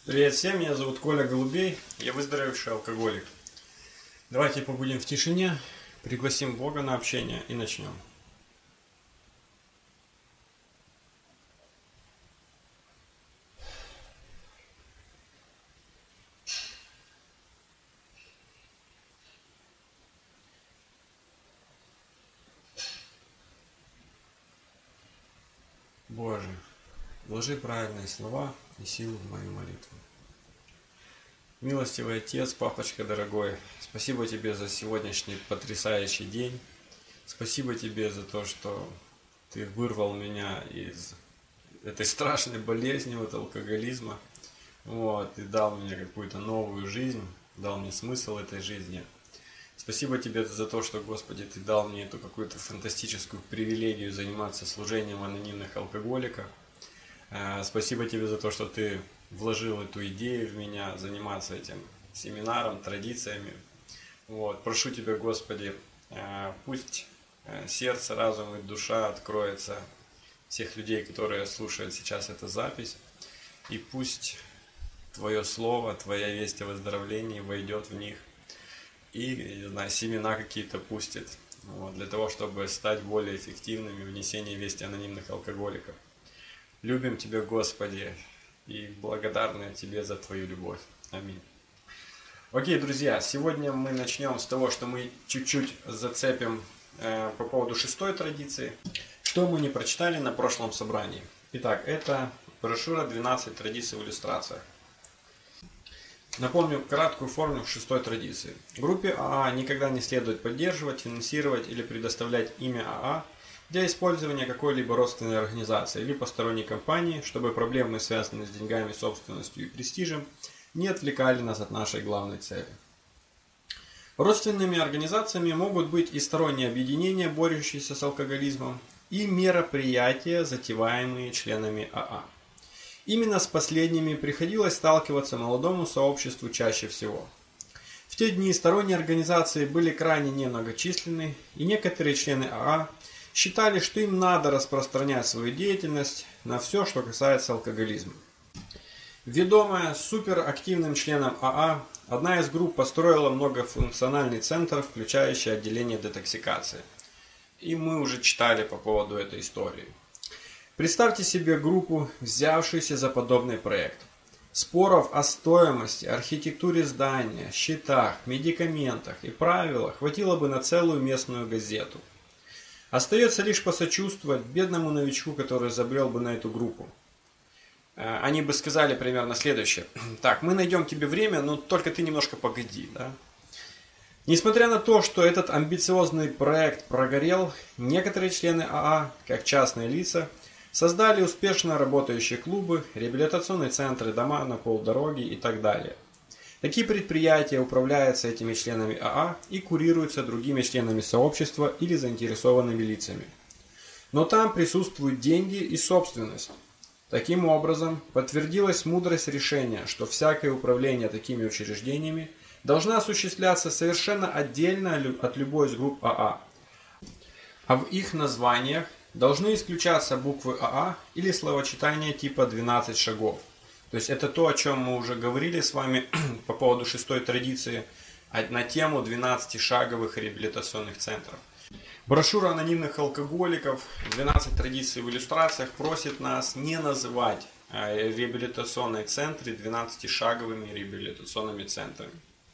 Привет всем, меня зовут Коля Голубей, я выздоровевший алкоголик. Давайте побудем в тишине, пригласим Бога на общение и начнем. Боже, вложи правильные слова и силу в мою молитву. Милостивый Отец, Папочка дорогой, спасибо Тебе за сегодняшний потрясающий день. Спасибо Тебе за то, что Ты вырвал меня из этой страшной болезни, вот алкоголизма. И дал мне какую-то новую жизнь, дал мне смысл этой жизни. Спасибо Тебе за то, что, Господи, Ты дал мне эту какую-то фантастическую привилегию заниматься служением анонимных алкоголиков. Спасибо Тебе за то, что Ты вложил эту идею в меня, заниматься этим семинаром, традициями. Прошу Тебя, Господи, пусть сердце, разум и душа откроется всех людей, которые слушают сейчас эту запись, и пусть Твое Слово, Твоя весть о выздоровлении войдет в них, и, не знаю, семена какие-то пустит, для того, чтобы стать более эффективными в внесении вести анонимных алкоголиков. Любим Тебя, Господи, и благодарны Тебе за Твою любовь. Аминь. Окей, друзья, сегодня мы начнем с того, что мы чуть-чуть зацепим по поводу 6-й традиции, что мы не прочитали на прошлом собрании. Итак, это брошюра «12 традиций в иллюстрациях». Напомню краткую формулу 6-й традиции. Группе АА никогда не следует поддерживать, финансировать или предоставлять имя АА для использования какой-либо родственной организации или посторонней компании, чтобы проблемы, связанные с деньгами, собственностью и престижем, не отвлекали нас от нашей главной цели. Родственными организациями могут быть и сторонние объединения, борющиеся с алкоголизмом, и мероприятия, затеваемые членами АА. Именно с последними приходилось сталкиваться молодому сообществу чаще всего. В те дни сторонние организации были крайне немногочисленны, и некоторые члены АА считали, что им надо распространять свою деятельность на все, что касается алкоголизма. Ведомая суперактивным членом АА, одна из групп построила многофункциональный центр, включающий отделение детоксикации. И мы уже читали по поводу этой истории. Представьте себе группу, взявшуюся за подобный проект. Споров о стоимости, архитектуре здания, счетах, медикаментах и правилах хватило бы на целую местную газету. Остается лишь посочувствовать бедному новичку, который забрел бы на эту группу. Они бы сказали примерно следующее. Так, мы найдем тебе время, но только ты немножко погоди, да? Несмотря на то, что этот амбициозный проект прогорел, некоторые члены АА, как частные лица, создали успешно работающие клубы, реабилитационные центры, дома на полдороги и так далее. Такие предприятия управляются этими членами АА и курируются другими членами сообщества или заинтересованными лицами. Но там присутствуют деньги и собственность. Таким образом, подтвердилась мудрость решения, что всякое управление такими учреждениями должна осуществляться совершенно отдельно от любой из групп АА. А в их названиях должны исключаться буквы АА или словосочетания типа 12 шагов. То есть это то, о чем мы уже говорили с вами по поводу 6-й традиции на тему 12-шаговых реабилитационных центров. Брошюра анонимных алкоголиков «12 традиций в иллюстрациях» просит нас не называть реабилитационные центры 12-шаговыми реабилитационными центрами.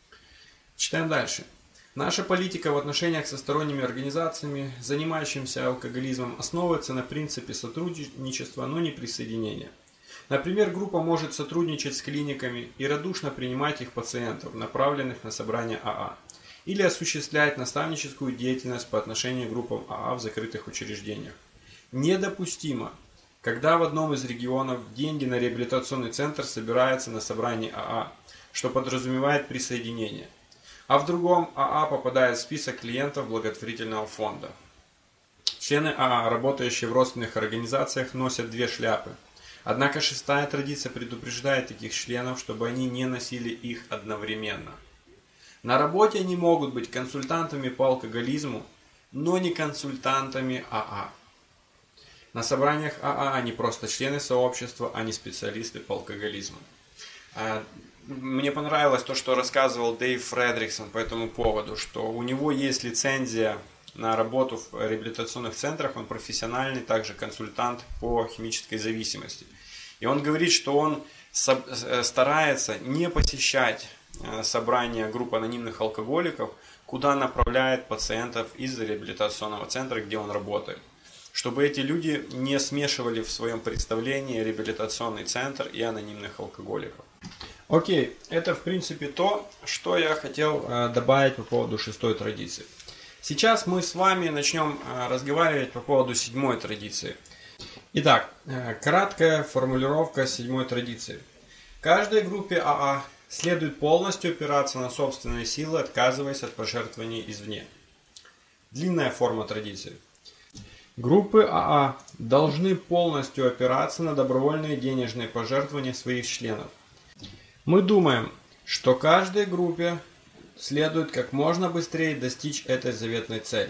Читаем дальше. Наша политика в отношениях со сторонними организациями, занимающимися алкоголизмом, основывается на принципе сотрудничества, но не присоединения. Например, группа может сотрудничать с клиниками и радушно принимать их пациентов, направленных на собрание АА, или осуществлять наставническую деятельность по отношению к группам АА в закрытых учреждениях. Недопустимо, когда в одном из регионов деньги на реабилитационный центр собираются на собрании АА, что подразумевает присоединение, а в другом АА попадает в список клиентов благотворительного фонда. Члены АА, работающие в родственных организациях, носят две шляпы. Однако 6-я традиция предупреждает таких членов, чтобы они не носили их одновременно. На работе они могут быть консультантами по алкоголизму, но не консультантами АА. На собраниях АА они просто члены сообщества, а не специалисты по алкоголизму. Мне понравилось то, что рассказывал Дэйв Фредриксон по этому поводу, что у него есть лицензия на работу в реабилитационных центрах, он профессиональный, также консультант по химической зависимости. И он говорит, что он старается не посещать собрания групп анонимных алкоголиков, куда направляет пациентов из реабилитационного центра, где он работает, чтобы эти люди не смешивали в своем представлении реабилитационный центр и анонимных алкоголиков. Окей, это в принципе то, что я хотел добавить по поводу 6-й традиции. Сейчас мы с вами начнем разговаривать по поводу 7-й традиции. Итак, краткая формулировка 7-й традиции. Каждой группе АА следует полностью опираться на собственные силы, отказываясь от пожертвований извне. Длинная форма традиции. Группы АА должны полностью опираться на добровольные денежные пожертвования своих членов. Мы думаем, что каждой группе следует как можно быстрее достичь этой заветной цели.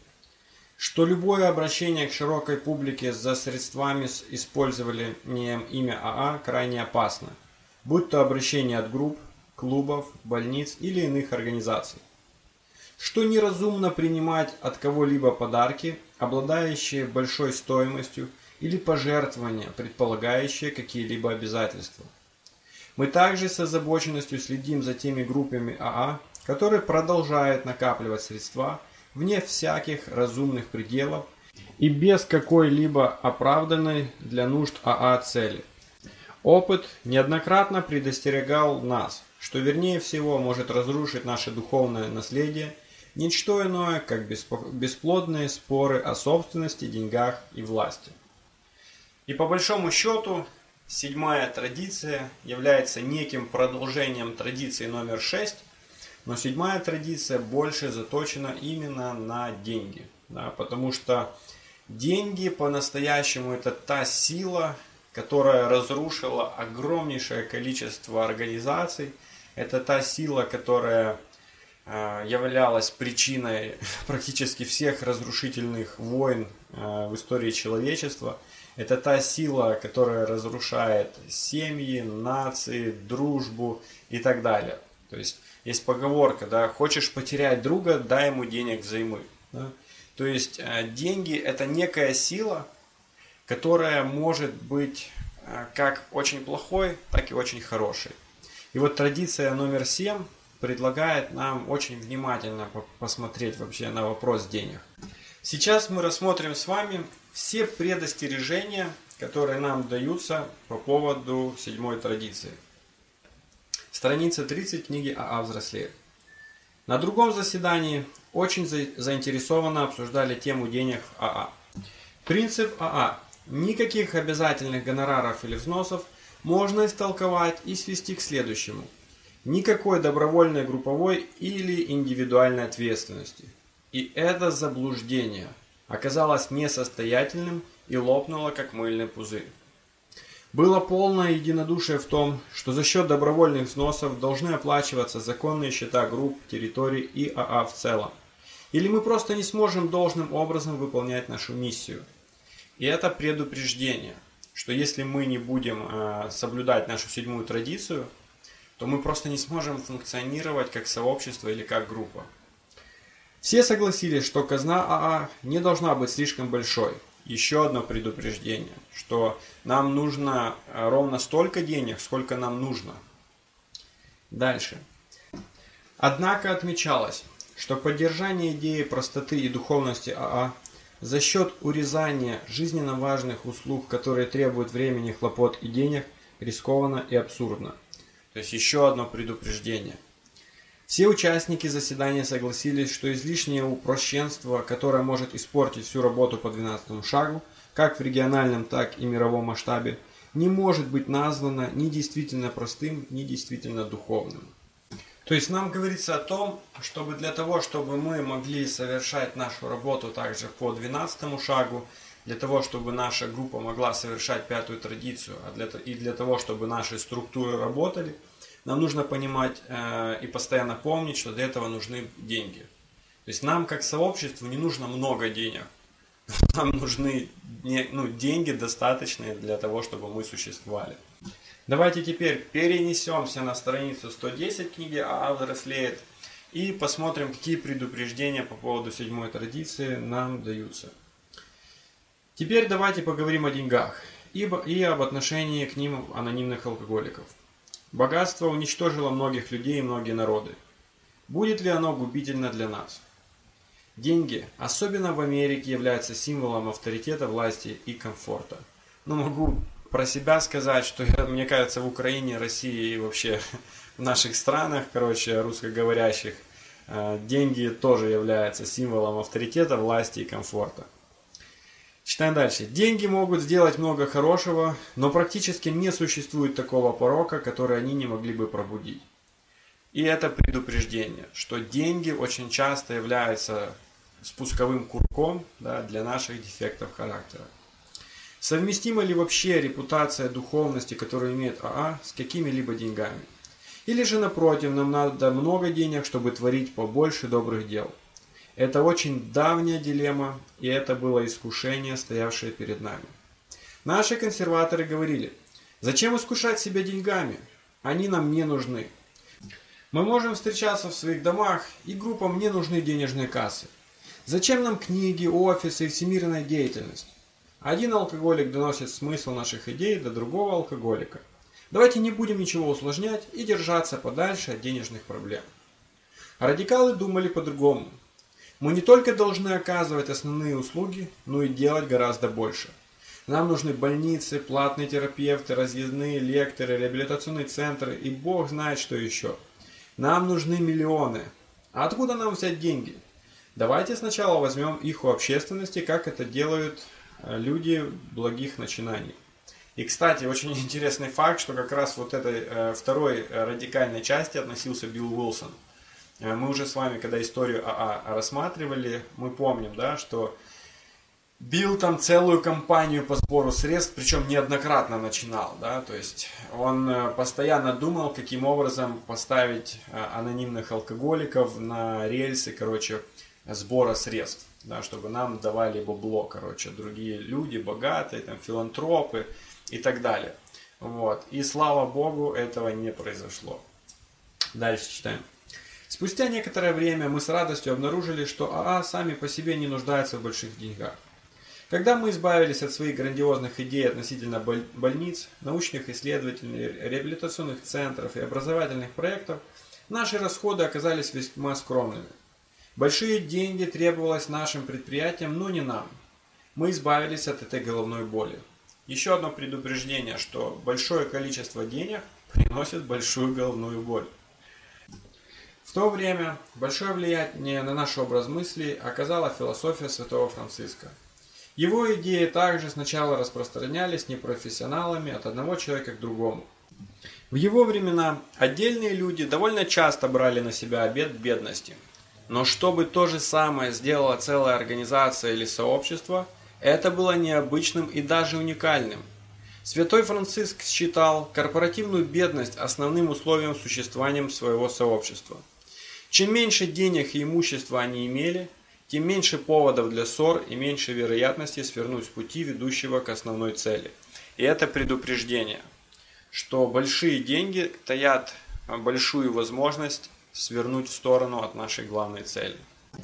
Что любое обращение к широкой публике за средствами с использованием имя АА крайне опасно, будь то обращение от групп, клубов, больниц или иных организаций. Что неразумно принимать от кого-либо подарки, обладающие большой стоимостью, или пожертвования, предполагающие какие-либо обязательства. Мы также с озабоченностью следим за теми группами АА, которые продолжают накапливать средства вне всяких разумных пределов и без какой-либо оправданной для нужд АА цели. Опыт неоднократно предостерегал нас, что вернее всего может разрушить наше духовное наследие не что иное, как бесплодные споры о собственности, деньгах и власти. И по большому счету, 7-я традиция является неким продолжением традиции номер 6, но 7-я традиция больше заточена именно на деньги. Да, потому что деньги по-настоящему это та сила, которая разрушила огромнейшее количество организаций. Это та сила, которая являлась причиной практически всех разрушительных войн в истории человечества. Это та сила, которая разрушает семьи, нации, дружбу и так далее. То есть есть поговорка, да, хочешь потерять друга, дай ему денег взаймы. Да? То есть деньги это некая сила, которая может быть как очень плохой, так и очень хорошей. И вот традиция номер 7 предлагает нам очень внимательно посмотреть вообще на вопрос денег. Сейчас мы рассмотрим с вами все предостережения, которые нам даются по поводу 7-й традиции. Страница 30 книги АА взрослеет. На другом заседании очень заинтересованно обсуждали тему денег в АА. Принцип АА. Никаких обязательных гонораров или взносов можно истолковать и свести к следующему. Никакой добровольной, групповой или индивидуальной ответственности. И это заблуждение оказалось несостоятельным и лопнуло как мыльный пузырь. Было полное единодушие в том, что за счет добровольных взносов должны оплачиваться законные счета групп, территорий и АА в целом. Или мы просто не сможем должным образом выполнять нашу миссию. И это предупреждение, что если мы не будем соблюдать нашу 7-ю традицию, то мы просто не сможем функционировать как сообщество или как группа. Все согласились, что казна АА не должна быть слишком большой. Еще одно предупреждение, что нам нужно ровно столько денег, сколько нам нужно. Дальше. Однако отмечалось, что поддержание идеи простоты и духовности АА за счет урезания жизненно важных услуг, которые требуют времени, хлопот и денег, рискованно и абсурдно. То есть еще одно предупреждение. Все участники заседания согласились, что излишнее упрощенство, которое может испортить всю работу по 12-му шагу, как в региональном, так и мировом масштабе, не может быть названо ни действительно простым, ни действительно духовным. То есть нам говорится о том, чтобы для того, чтобы мы могли совершать нашу работу также по 12-му шагу, для того, чтобы наша группа могла совершать 5-ю традицию, и для того, чтобы наши структуры работали, нам нужно понимать и постоянно помнить, что для этого нужны деньги. То есть нам как сообществу не нужно много денег. Нам нужны деньги достаточные для того, чтобы мы существовали. Давайте теперь перенесемся на страницу 110 книги «АА взрослеет» и посмотрим, какие предупреждения по поводу седьмой традиции нам даются. Теперь давайте поговорим о деньгах и об отношении к ним анонимных алкоголиков. Богатство уничтожило многих людей и многие народы. Будет ли оно губительно для нас? Деньги, особенно в Америке, являются символом авторитета, власти и комфорта. Но могу про себя сказать, что, мне кажется, в Украине, России и вообще в наших странах, русскоговорящих, деньги тоже являются символом авторитета, власти и комфорта. Читаем дальше. Деньги могут сделать много хорошего, но практически не существует такого порока, который они не могли бы пробудить. И это предупреждение, что деньги очень часто являются спусковым курком, для наших дефектов характера. Совместима ли вообще репутация духовности, которую имеет АА, с какими-либо деньгами? Или же напротив, нам надо много денег, чтобы творить побольше добрых дел? Это очень давняя дилемма, и это было искушение, стоявшее перед нами. Наши консерваторы говорили: зачем искушать себя деньгами? Они нам не нужны. Мы можем встречаться в своих домах, и группам не нужны денежные кассы. Зачем нам книги, офисы и всемирная деятельность? Один алкоголик доносит смысл наших идей до другого алкоголика. Давайте не будем ничего усложнять и держаться подальше от денежных проблем. Радикалы думали по-другому. Мы не только должны оказывать основные услуги, но и делать гораздо больше. Нам нужны больницы, платные терапевты, разъездные лекторы, реабилитационные центры и бог знает что еще. Нам нужны миллионы. А откуда нам взять деньги? Давайте сначала возьмем их у общественности, как это делают люди благих начинаний. И, кстати, очень интересный факт, что как раз вот этой второй радикальной части относился Билл Уилсон. Мы уже с вами, когда историю АА рассматривали, мы помним, что Билл там целую кампанию по сбору средств, причем неоднократно начинал, то есть он постоянно думал, каким образом поставить анонимных алкоголиков на рельсы, сбора средств, чтобы нам давали бабло, другие люди, богатые, филантропы и так далее. И слава богу, этого не произошло. Дальше читаем. Спустя некоторое время мы с радостью обнаружили, что АА сами по себе не нуждаются в больших деньгах. Когда мы избавились от своих грандиозных идей относительно больниц, научных исследовательных, реабилитационных центров и образовательных проектов, наши расходы оказались весьма скромными. Большие деньги требовалось нашим предприятиям, но не нам. Мы избавились от этой головной боли. Еще одно предупреждение, что большое количество денег приносит большую головную боль. В то время большое влияние на наш образ мыслей оказала философия святого Франциска. Его идеи также сначала распространялись непрофессионалами от одного человека к другому. В его времена отдельные люди довольно часто брали на себя обет бедности. Но чтобы то же самое сделала целая организация или сообщество, это было необычным и даже уникальным. Святой Франциск считал корпоративную бедность основным условием существования своего сообщества. Чем меньше денег и имущества они имели, тем меньше поводов для ссор и меньше вероятности свернуть с пути, ведущего к основной цели. И это предупреждение, что большие деньги таят большую возможность свернуть в сторону от нашей главной цели.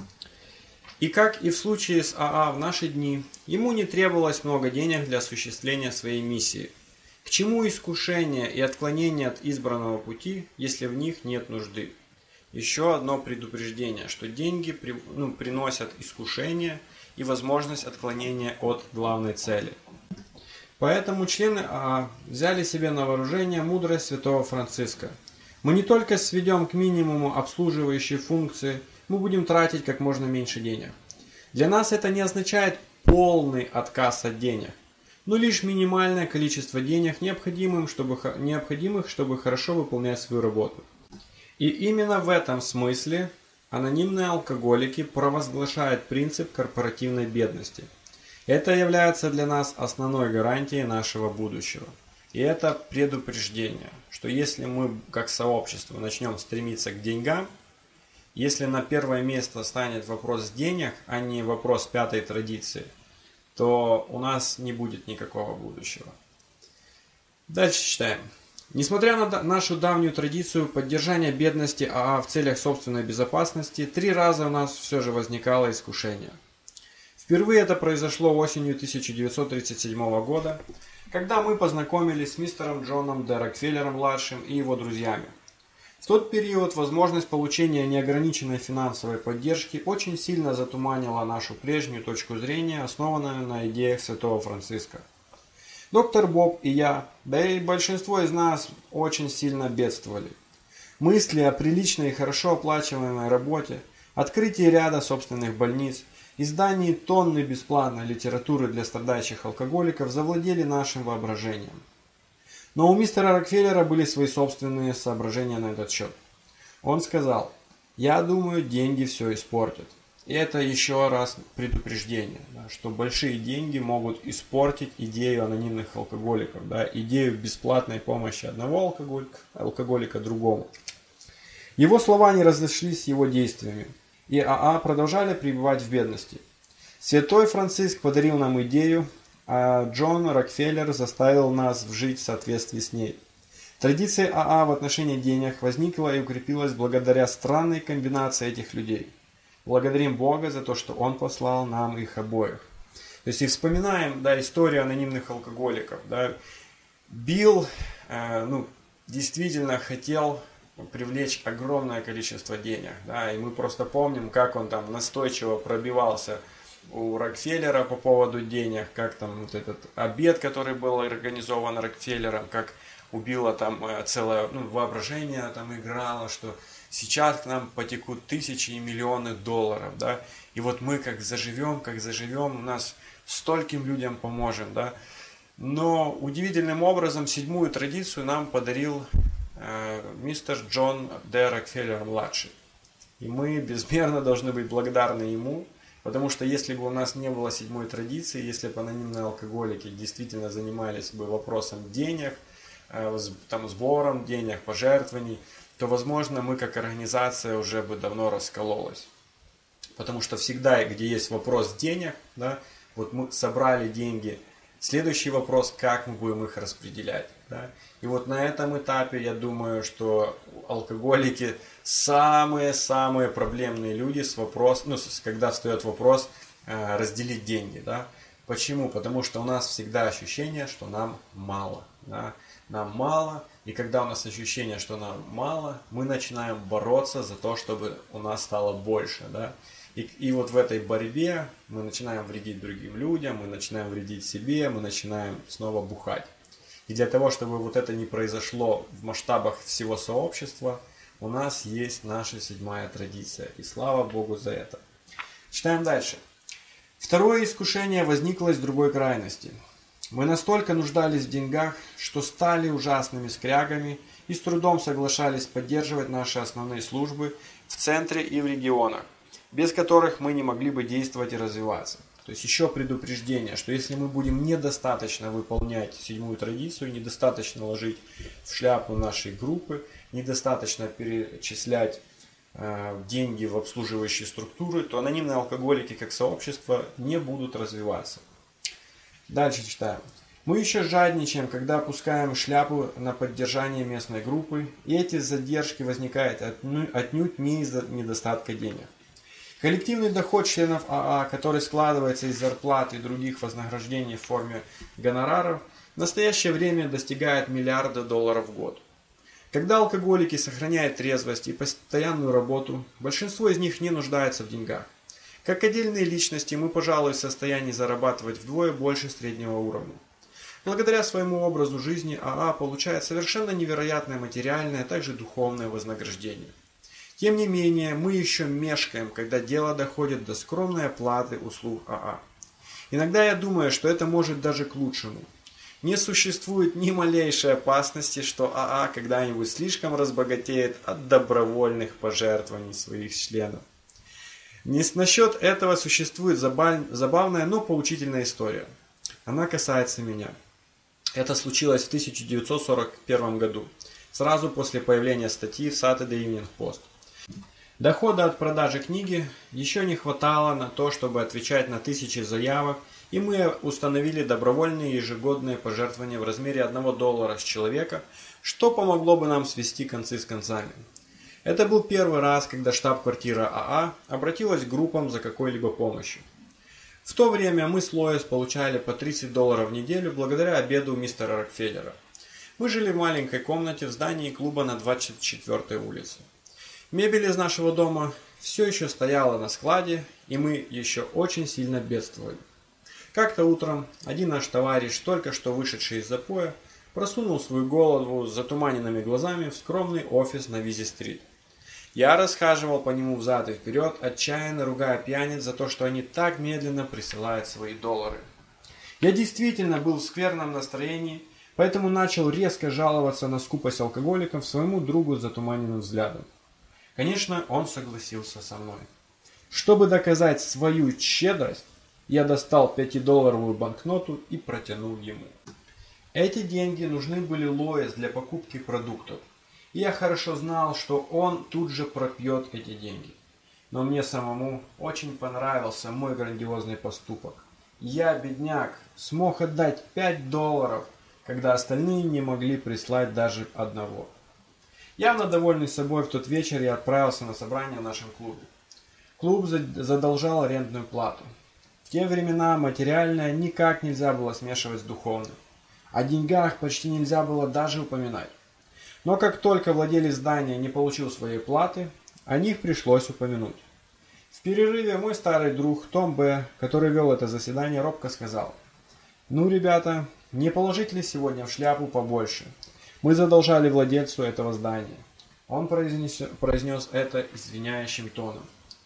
И как и в случае с АА в наши дни, ему не требовалось много денег для осуществления своей миссии. К чему искушение и отклонение от избранного пути, если в них нет нужды? Еще одно предупреждение, что деньги приносят искушение и возможность отклонения от главной цели. Поэтому члены АА взяли себе на вооружение мудрость святого Франциска. Мы не только сведем к минимуму обслуживающие функции, мы будем тратить как можно меньше денег. Для нас это не означает полный отказ от денег, но лишь минимальное количество денег, необходимых, чтобы хорошо выполнять свою работу. И именно в этом смысле анонимные алкоголики провозглашают принцип корпоративной бедности. Это является для нас основной гарантией нашего будущего. И это предупреждение, что если мы как сообщество начнем стремиться к деньгам, если на первое место станет вопрос денег, а не вопрос пятой традиции, то у нас не будет никакого будущего. Дальше читаем. Несмотря на нашу давнюю традицию поддержания бедности АА в целях собственной безопасности, 3 раза у нас все же возникало искушение. Впервые это произошло осенью 1937 года, когда мы познакомились с мистером Джоном Д. Рокфеллером-младшим и его друзьями. В тот период возможность получения неограниченной финансовой поддержки очень сильно затуманила нашу прежнюю точку зрения, основанную на идеях святого Франциска. Доктор Боб и я, да и большинство из нас очень сильно бедствовали. Мысли о приличной и хорошо оплачиваемой работе, открытии ряда собственных больниц, издании тонны бесплатной литературы для страдающих алкоголиков завладели нашим воображением. Но у мистера Рокфеллера были свои собственные соображения на этот счет. Он сказал: «Я думаю, деньги все испортят». И это еще раз предупреждение, да, что большие деньги могут испортить идею анонимных алкоголиков, да, идею бесплатной помощи одного алкоголика другому. Его слова не разошлись с его действиями, и АА продолжали пребывать в бедности. Святой Франциск подарил нам идею, а Джон Рокфеллер заставил нас жить в соответствии с ней. Традиция АА в отношении денег возникла и укрепилась благодаря странной комбинации этих людей. Благодарим Бога за то, что Он послал нам их обоих. То есть и вспоминаем, да, историю анонимных алкоголиков. Да. Билл действительно хотел привлечь огромное количество денег. Да, и мы просто помним, как он там настойчиво пробивался у Рокфеллера по поводу денег, как там вот этот обед, который был организован Рокфеллером, как у Билла там целое воображение там играло, что сейчас к нам потекут тысячи и миллионы долларов, да, и вот мы как заживем, у нас стольким людям поможем, да. Но удивительным образом 7-ю традицию нам подарил мистер Джон Д. Рокфеллер-младший. И мы безмерно должны быть благодарны ему, потому что если бы у нас не было 7-й традиции, если бы анонимные алкоголики действительно занимались бы вопросом денег, там, сбором денег, пожертвований, то, возможно, мы как организация уже бы давно раскололась. Потому что всегда, где есть вопрос денег, да, вот мы собрали деньги, следующий вопрос, как мы будем их распределять. Да? И вот на этом этапе, я думаю, что алкоголики самые-самые проблемные люди с вопросом, когда встает вопрос разделить деньги. Да? Почему? Потому что у нас всегда ощущение, что нам мало. Да? Нам мало, и когда у нас ощущение, что нам мало, мы начинаем бороться за то, чтобы у нас стало больше. Да? И вот в этой борьбе мы начинаем вредить другим людям, мы начинаем вредить себе, мы начинаем снова бухать. И для того, чтобы вот это не произошло в масштабах всего сообщества, у нас есть наша 7-я традиция. И слава Богу за это. Читаем дальше. Второе искушение возникло из другой крайности. Мы настолько нуждались в деньгах, что стали ужасными скрягами и с трудом соглашались поддерживать наши основные службы в центре и в регионах, без которых мы не могли бы действовать и развиваться. То есть еще предупреждение, что если мы будем недостаточно выполнять 7-ю традицию, недостаточно ложить в шляпу нашей группы, недостаточно перечислять деньги в обслуживающие структуры, то анонимные алкоголики как сообщество не будут развиваться. Дальше читаем. Мы еще жадничаем, когда опускаем шляпу на поддержание местной группы, и эти задержки возникают отнюдь не из-за недостатка денег. Коллективный доход членов АА, который складывается из зарплат и других вознаграждений в форме гонораров, в настоящее время достигает $миллиарда в год. Когда алкоголики сохраняют трезвость и постоянную работу, большинство из них не нуждается в деньгах. Как отдельные личности мы, пожалуй, в состоянии зарабатывать вдвое больше среднего уровня. Благодаря своему образу жизни АА получает совершенно невероятное материальное, а также духовное вознаграждение. Тем не менее, мы еще мешкаем, когда дело доходит до скромной оплаты услуг АА. Иногда я думаю, что это может даже к лучшему. Не существует ни малейшей опасности, что АА когда-нибудь слишком разбогатеет от добровольных пожертвований своих членов. Насчет этого существует забавная, но поучительная история. Она касается меня. Это случилось в 1941 году, сразу после появления статьи в Saturday Evening Post. Дохода от продажи книги еще не хватало на то, чтобы отвечать на тысячи заявок и мы установили добровольные ежегодные пожертвования в размере $1 с человека, что помогло бы нам свести концы с концами. Это был первый раз, когда штаб-квартира АА обратилась к группам за какой-либо помощью. В то время мы с Лоис получали по $30 в неделю благодаря обеду мистера Рокфеллера. Мы жили в маленькой комнате в здании клуба на 24-й улице. Мебель из нашего дома все еще стояла на складе, и мы еще очень сильно бедствовали. Как-то утром один наш товарищ, только что вышедший из запоя, просунул свою голову с затуманенными глазами в скромный офис на Визи-стрит. Я расхаживал по нему взад и вперед, отчаянно ругая пьяниц за то, что они так медленно присылают свои доллары. Я действительно был в скверном настроении, поэтому начал резко жаловаться на скупость алкоголиков своему другу с затуманенным взглядом. Конечно, он согласился со мной. Чтобы доказать свою щедрость, я достал 5-долларовую банкноту и протянул ему. Эти деньги нужны были Лоис для покупки продуктов. И я хорошо знал, что он тут же пропьет эти деньги. Но мне самому очень понравился мой грандиозный поступок. Я, бедняк, смог отдать $5, когда остальные не могли прислать даже одного. Явно довольный собой, в тот вечер я отправился на собрание в нашем клубе. Клуб задолжал арендную плату. В те времена материальное никак нельзя было смешивать с духовным. О деньгах почти нельзя было даже упоминать. Но как только владелец здания не получил своей платы, о них пришлось упомянуть. В перерыве мой старый друг Том Б., который вел это заседание, робко сказал: «Ну, ребята, не положить ли сегодня в шляпу побольше? Мы задолжали владельцу этого здания». Он произнес это извиняющим тоном.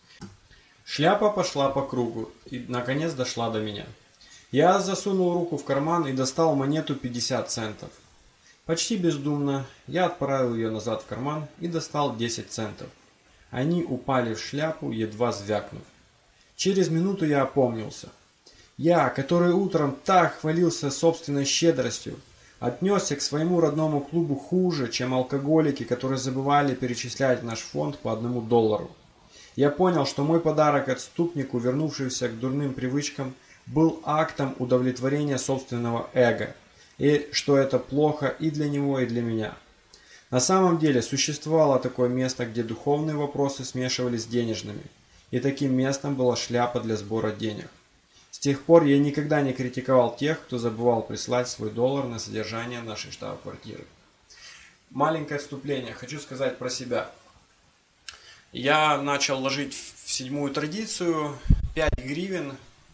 Шляпа пошла по кругу и, наконец, дошла до меня. Я засунул руку в карман и достал монету 50 центов. Почти бездумно я отправил ее назад в карман и достал 10 центов. Они упали в шляпу, едва звякнув. Через минуту я опомнился. Я, который утром так хвалился собственной щедростью, отнесся к своему родному клубу хуже, чем алкоголики, которые забывали перечислять в наш фонд по $1. Я понял, что мой подарок отступнику, вернувшемуся к дурным привычкам, был актом удовлетворения собственного эго, и что это плохо и для него, и для меня. На самом деле существовало такое место, где духовные вопросы смешивались с денежными, и таким местом была шляпа для сбора денег. С тех пор я никогда не критиковал тех, кто забывал прислать свой доллар на содержание нашей штаб-квартиры. Маленькое отступление. Хочу сказать про себя. Я начал ложить в 7-ю традицию 5 гривен,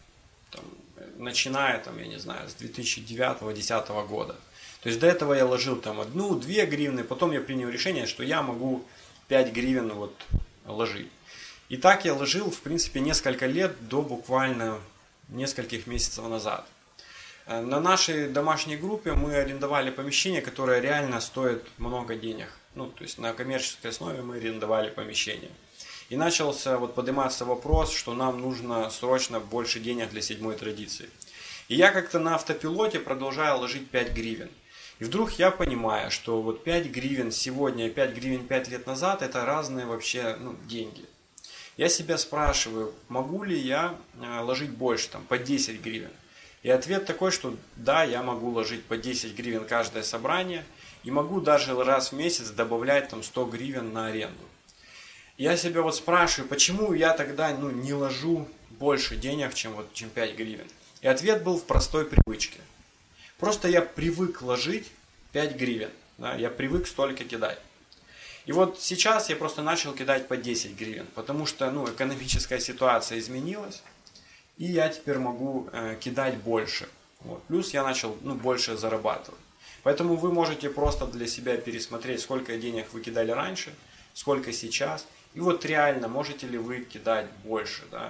начиная, я не знаю, с 2009-2010 года. То есть до этого я ложил 1-2 гривны, потом я принял решение, что я могу 5 гривен ложить. И так я ложил, в принципе, несколько лет до буквально нескольких месяцев назад. На нашей домашней группе мы арендовали помещение, которое реально стоит много денег. То есть на коммерческой основе мы арендовали помещение. И начался подниматься вопрос, что нам нужно срочно больше денег для 7-й традиции. И я как-то на автопилоте продолжаю ложить 5 гривен. И вдруг я понимаю, что 5 гривен сегодня и 5 гривен 5 лет назад это разные вообще деньги. Я себя спрашиваю, могу ли я ложить больше, по 10 гривен. И ответ такой, что да, я могу ложить по 10 гривен каждое собрание. И могу даже раз в месяц добавлять 100 гривен на аренду. Я себя спрашиваю, почему я тогда не ложу больше денег, чем 5 гривен. И ответ был в простой привычке. Просто я привык ложить 5 гривен. Да, я привык столько кидать. И сейчас я просто начал кидать по 10 гривен. Потому что экономическая ситуация изменилась. И я теперь могу кидать больше. Плюс я начал больше зарабатывать. Поэтому вы можете просто для себя пересмотреть, сколько денег вы кидали раньше, сколько сейчас. И реально, можете ли вы кидать больше. Да?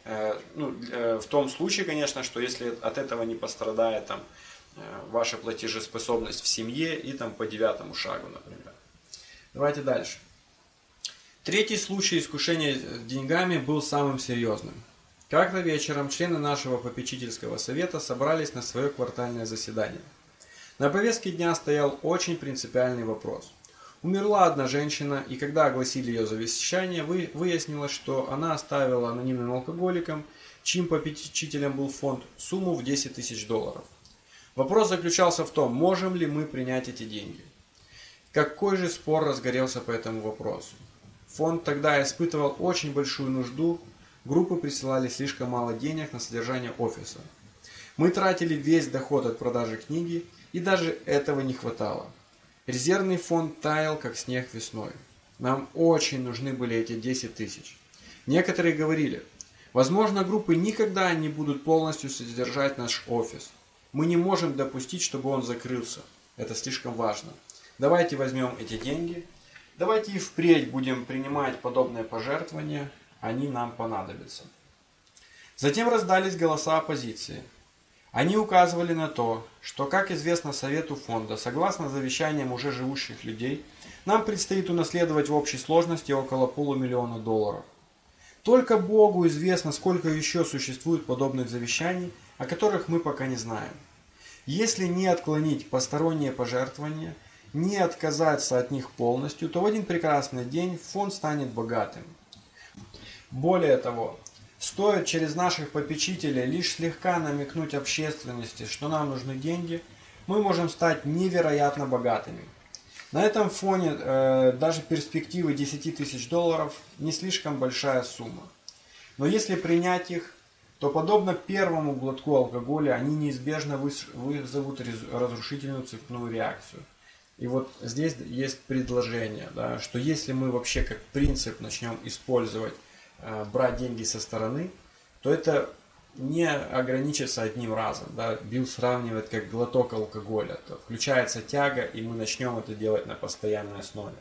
В том случае, конечно, что если от этого не пострадает ваша платежеспособность в семье и по 9-му шагу, например. Давайте дальше. Третий случай искушения деньгами был самым серьезным. Как-то вечером члены нашего попечительского совета собрались на свое квартальное заседание. На повестке дня стоял очень принципиальный вопрос. Умерла одна женщина, и когда огласили ее завещание, выяснилось, что она оставила анонимным алкоголикам чьим попечителем был фонд, сумму в 10 тысяч долларов. Вопрос заключался в том, можем ли мы принять эти деньги. Какой же спор разгорелся по этому вопросу? Фонд тогда испытывал очень большую нужду, группы присылали слишком мало денег на содержание офиса. Мы тратили весь доход от продажи книги, и даже этого не хватало. Резервный фонд таял, как снег весной. Нам очень нужны были эти 10 тысяч. Некоторые говорили, возможно, группы никогда не будут полностью содержать наш офис. Мы не можем допустить, чтобы он закрылся. Это слишком важно. Давайте возьмем эти деньги. Давайте и впредь будем принимать подобные пожертвования. Они нам понадобятся. Затем раздались голоса оппозиции. Они указывали на то, что, как известно Совету фонда, согласно завещаниям уже живущих людей, нам предстоит унаследовать в общей сложности около $500 000. Только Богу известно, сколько еще существует подобных завещаний, о которых мы пока не знаем. Если не отклонить посторонние пожертвования, не отказаться от них полностью, то в один прекрасный день фонд станет богатым. Более того, стоит через наших попечителей лишь слегка намекнуть общественности, что нам нужны деньги, мы можем стать невероятно богатыми. На этом фоне даже перспективы 10 тысяч долларов не слишком большая сумма. Но если принять их, то подобно первому глотку алкоголя они неизбежно вызовут разрушительную цепную реакцию. И вот здесь есть предложение, да, что если мы вообще как принцип начнем использовать, брать деньги со стороны, то это не ограничится одним разом. Да. Билл сравнивает как глоток алкоголя. То включается тяга, и мы начнем это делать на постоянной основе.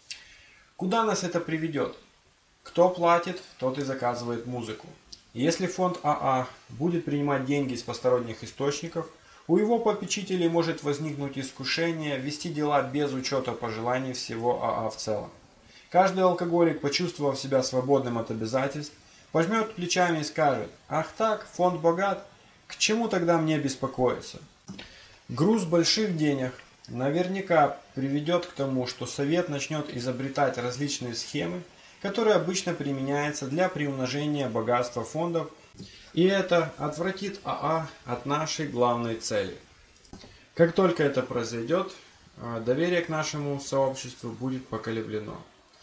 Куда нас это приведет? Кто платит, тот и заказывает музыку. И если фонд АА будет принимать деньги из посторонних источников, у его попечителей может возникнуть искушение вести дела без учета пожеланий всего АА в целом. Каждый алкоголик, почувствовав себя свободным от обязательств, пожмет плечами и скажет: «Ах так, фонд богат, к чему тогда мне беспокоиться?» Груз больших денег наверняка приведет к тому, что совет начнет изобретать различные схемы, которые обычно применяются для приумножения богатства фондов, и это отвратит АА от нашей главной цели. Как только это произойдет, доверие к нашему сообществу будет поколеблено.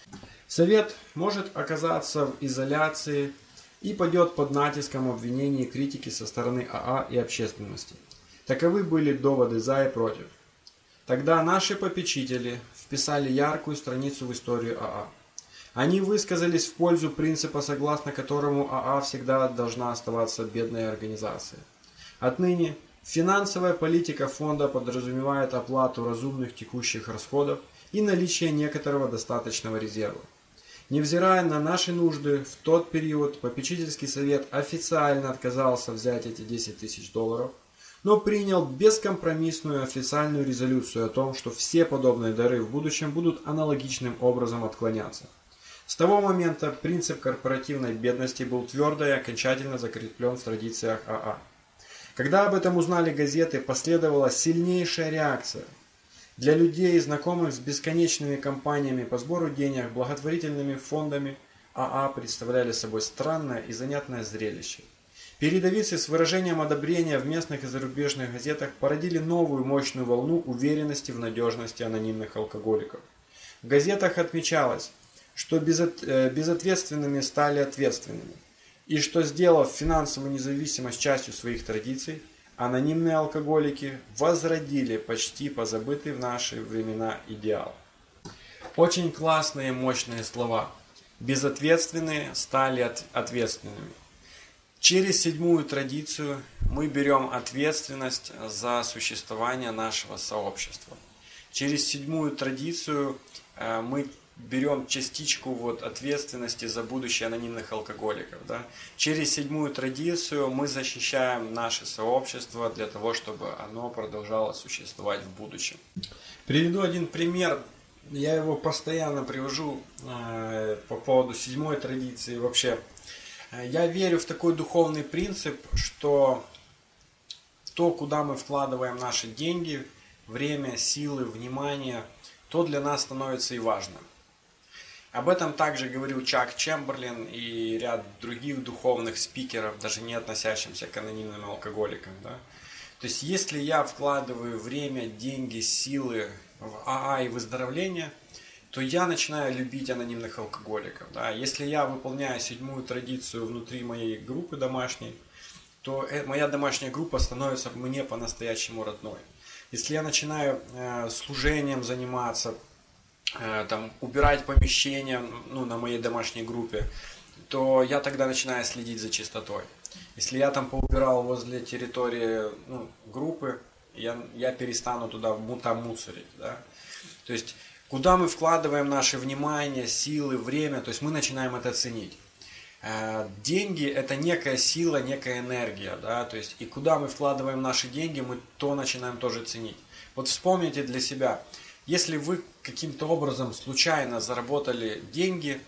Совет может оказаться в изоляции и падет под натиском обвинений и критики со стороны АА и общественности. Таковы были доводы за и против. Тогда наши попечители вписали яркую страницу в историю АА. Они высказались в пользу принципа, согласно которому АА всегда должна оставаться бедной организацией. Отныне финансовая политика фонда подразумевает оплату разумных текущих расходов и наличие некоторого достаточного резерва. Невзирая на наши нужды, в тот период попечительский совет официально отказался взять эти 10 тысяч долларов, но принял бескомпромиссную официальную резолюцию о том, что все подобные дары в будущем будут аналогичным образом отклоняться. С того момента принцип корпоративной бедности был твердо и окончательно закреплен в традициях АА. Когда об этом узнали газеты, последовала сильнейшая реакция. Для людей, знакомых с бесконечными кампаниями по сбору денег, благотворительными фондами, АА представляли собой странное и занятное зрелище. Передовицы с выражением одобрения в местных и зарубежных газетах породили новую мощную волну уверенности в надежности анонимных алкоголиков. В газетах отмечалось, что безответственными стали ответственными, и что, сделав финансовую независимость частью своих традиций, анонимные алкоголики возродили почти позабытый в наши времена идеал. Очень классные, мощные слова. Безответственные стали ответственными. Через 7-ю традицию мы берем ответственность за существование нашего сообщества. Через 7-ю традицию мы берем частичку ответственности за будущее анонимных алкоголиков. Да? Через 7-ю традицию мы защищаем наше сообщество для того, чтобы оно продолжало существовать в будущем. Приведу один пример. Я его постоянно привожу по поводу 7-й традиции. Вообще, я верю в такой духовный принцип, что то, куда мы вкладываем наши деньги, время, силы, внимание, то для нас становится и важным. Об этом также говорил Чак Чемберлен и ряд других духовных спикеров, даже не относящихся к анонимным алкоголикам. Да? То есть, если я вкладываю время, деньги, силы в АА и выздоровление, то я начинаю любить анонимных алкоголиков. Да? Если я выполняю 7-ю традицию внутри моей группы домашней, то моя домашняя группа становится мне по-настоящему родной. Если я начинаю служением заниматься, там, убирать помещение на моей домашней группе, то я тогда начинаю следить за чистотой. Если я там поубирал возле территории группы, я перестану туда там мусорить. Да? То есть, куда мы вкладываем наше внимание, силы, время, то есть мы начинаем это ценить. Деньги – это некая сила, некая энергия, да, то есть и куда мы вкладываем наши деньги, мы то начинаем тоже ценить. Вот вспомните для себя, если вы каким-то образом случайно заработали деньги,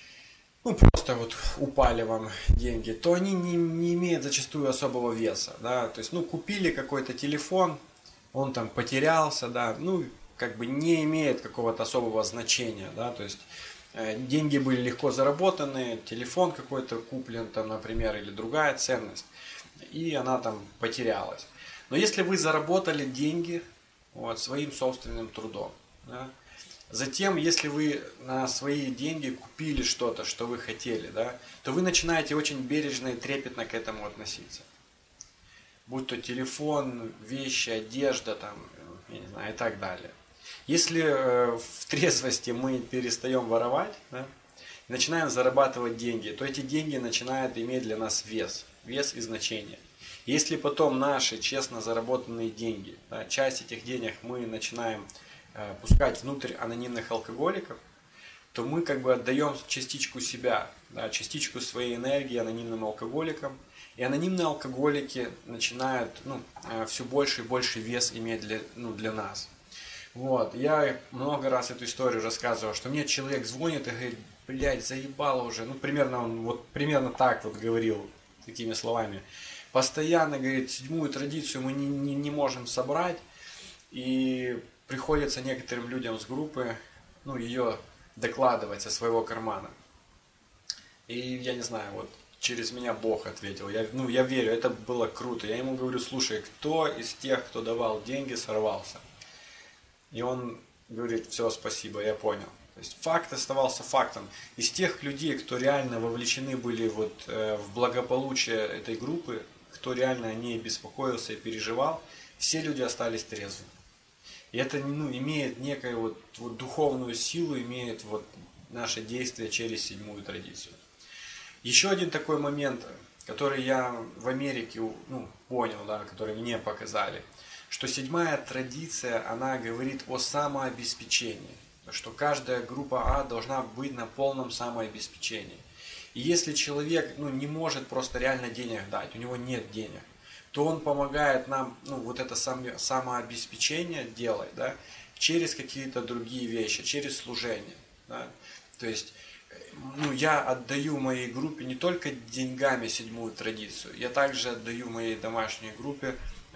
просто вот упали вам деньги, то они не имеют зачастую особого веса, да, то есть, купили какой-то телефон, он там потерялся, да, как бы не имеет какого-то особого значения, да, то есть, деньги были легко заработаны, телефон какой-то куплен, там, например, или другая ценность, и она там потерялась. Но если вы заработали деньги своим собственным трудом, да, затем, если вы на свои деньги купили что-то, что вы хотели, да, то вы начинаете очень бережно и трепетно к этому относиться. Будь то телефон, вещи, одежда, там, я не знаю, и так далее. Если в трезвости мы перестаем воровать, да, начинаем зарабатывать деньги, то эти деньги начинают иметь для нас вес и значение. Если потом наши честно заработанные деньги, да, часть этих денег мы начинаем пускать внутрь анонимных алкоголиков, то мы как бы отдаем частичку себя, да, частичку своей энергии анонимным алкоголикам. И анонимные алкоголики начинают все больше и больше вес иметь для нас. Вот, я много раз эту историю рассказывал, что мне человек звонит и говорит, блядь, заебало уже. Примерно так вот говорил, такими словами. Постоянно, говорит, 7-ю традицию мы не можем собрать. И приходится некоторым людям с группы, ее докладывать со своего кармана. И я не знаю, вот через меня Бог ответил. Я верю, это было круто. Я ему говорю, слушай, кто из тех, кто давал деньги, сорвался? И он говорит, все, спасибо, я понял. То есть факт оставался фактом. Из тех людей, кто реально вовлечены были в благополучие этой группы, кто реально о ней беспокоился и переживал, все люди остались трезвыми. И это имеет некую духовную силу, имеет наше действие через 7-ю традицию. Еще один такой момент, который я в Америке понял, да, который мне показали, что 7-я традиция, она говорит о самообеспечении, что каждая группа А должна быть на полном самообеспечении. И если человек не может просто реально денег дать, у него нет денег, то он помогает нам это самообеспечение делать, да, через какие-то другие вещи, через служение. Да. То есть я отдаю моей группе не только деньгами 7-ю традицию, я также отдаю моей домашней группе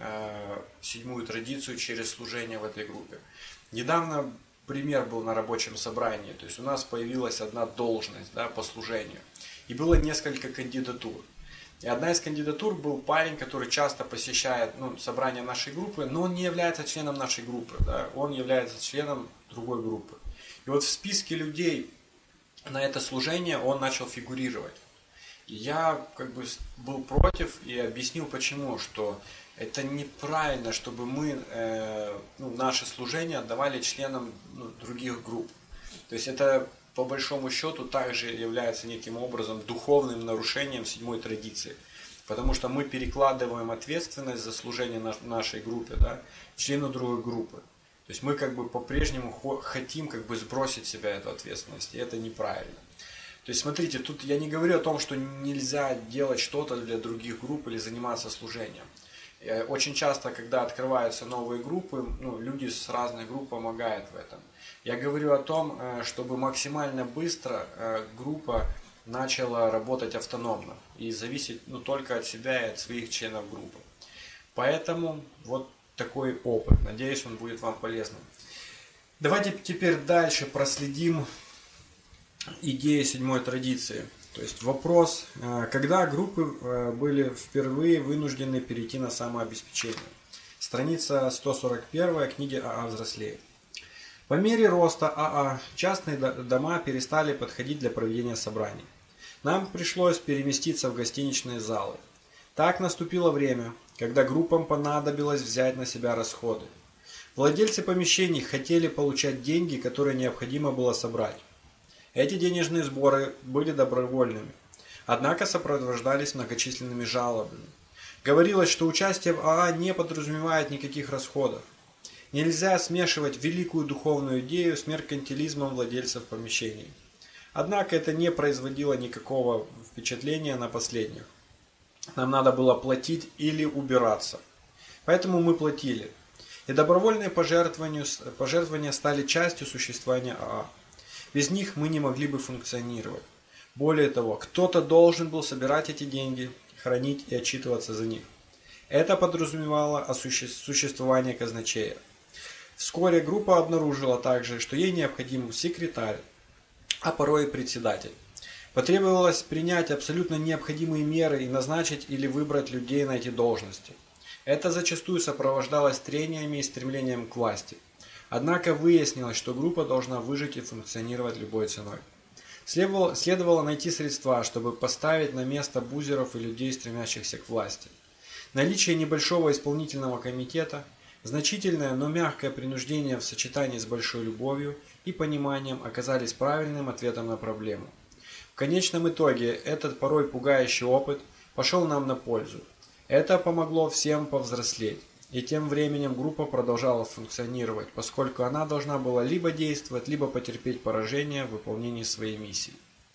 7-ю традицию через служение в этой группе. Недавно пример был на рабочем собрании, то есть у нас появилась одна должность, да, по служению, и было несколько кандидатур. И одна из кандидатур был парень, который часто посещает собрания нашей группы, но он не является членом нашей группы, да, он является членом другой группы. И вот в списке людей на это служение он начал фигурировать. И я был против и объяснил почему, что это неправильно, чтобы мы наше служение отдавали членам других групп. То есть это по большому счету также является неким образом духовным нарушением 7-й традиции. Потому что мы перекладываем ответственность за служение нашей группе, да, члену другой группы. То есть мы по-прежнему хотим сбросить с себя эту ответственность, и это неправильно. То есть смотрите, тут я не говорю о том, что нельзя делать что-то для других групп или заниматься служением. Очень часто, когда открываются новые группы, люди с разных групп помогают в этом. Я говорю о том, чтобы максимально быстро группа начала работать автономно и зависеть только от себя и от своих членов группы. Поэтому вот такой опыт. Надеюсь, он будет вам полезным. Давайте теперь дальше проследим идеи седьмой традиции. То есть вопрос, когда группы были впервые вынуждены перейти на самообеспечение. Страница 141 книги АА «Взрослее». По мере роста АА частные дома перестали подходить для проведения собраний. Нам пришлось переместиться в гостиничные залы. Так наступило время, когда группам понадобилось взять на себя расходы. Владельцы помещений хотели получать деньги, которые необходимо было собрать. Эти денежные сборы были добровольными, однако сопровождались многочисленными жалобами. Говорилось, что участие в АА не подразумевает никаких расходов. Нельзя смешивать великую духовную идею с меркантилизмом владельцев помещений. Однако это не производило никакого впечатления на последних. Нам надо было платить или убираться. Поэтому мы платили. И добровольные пожертвования стали частью существования АА. Без них мы не могли бы функционировать. Более того, кто-то должен был собирать эти деньги, хранить и отчитываться за них. Это подразумевало существование казначея. Вскоре группа обнаружила также, что ей необходим секретарь, а порой и председатель. Потребовалось принять абсолютно необходимые меры и назначить или выбрать людей на эти должности. Это зачастую сопровождалось трениями и стремлением к власти. Однако выяснилось, что группа должна выжить и функционировать любой ценой. Следовало найти средства, чтобы поставить на место бузеров и людей, стремящихся к власти. Наличие небольшого исполнительного комитета, значительное, но мягкое принуждение в сочетании с большой любовью и пониманием оказались правильным ответом на проблему. В конечном итоге этот порой пугающий опыт пошел нам на пользу. Это помогло всем повзрослеть. И тем временем группа продолжала функционировать, поскольку она должна была либо действовать, либо потерпеть поражение в выполнении своей миссии.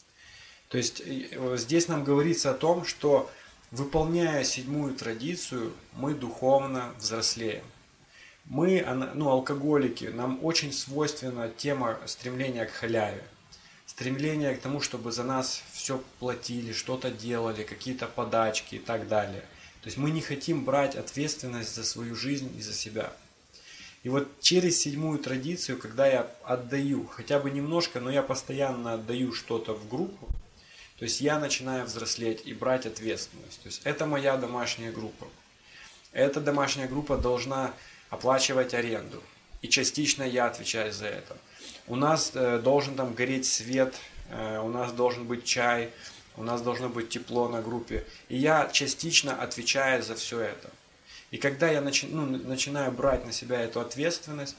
То есть здесь нам говорится о том, что выполняя седьмую традицию, мы духовно взрослеем. Мы, алкоголики, нам очень свойственна тема стремления к халяве. Стремление к тому, чтобы за нас все платили, что-то делали, какие-то подачки и так далее. То есть мы не хотим брать ответственность за свою жизнь и за себя. И вот через седьмую традицию, когда я отдаю, хотя бы немножко, но я постоянно отдаю что-то в группу, то есть я начинаю взрослеть и брать ответственность. То есть это моя домашняя группа. Эта домашняя группа должна оплачивать аренду. И частично я отвечаю за это. У нас должен там гореть свет, у нас должен быть чай, у нас должно быть тепло на группе. И я частично отвечаю за все это. И когда я начинаю брать на себя эту ответственность,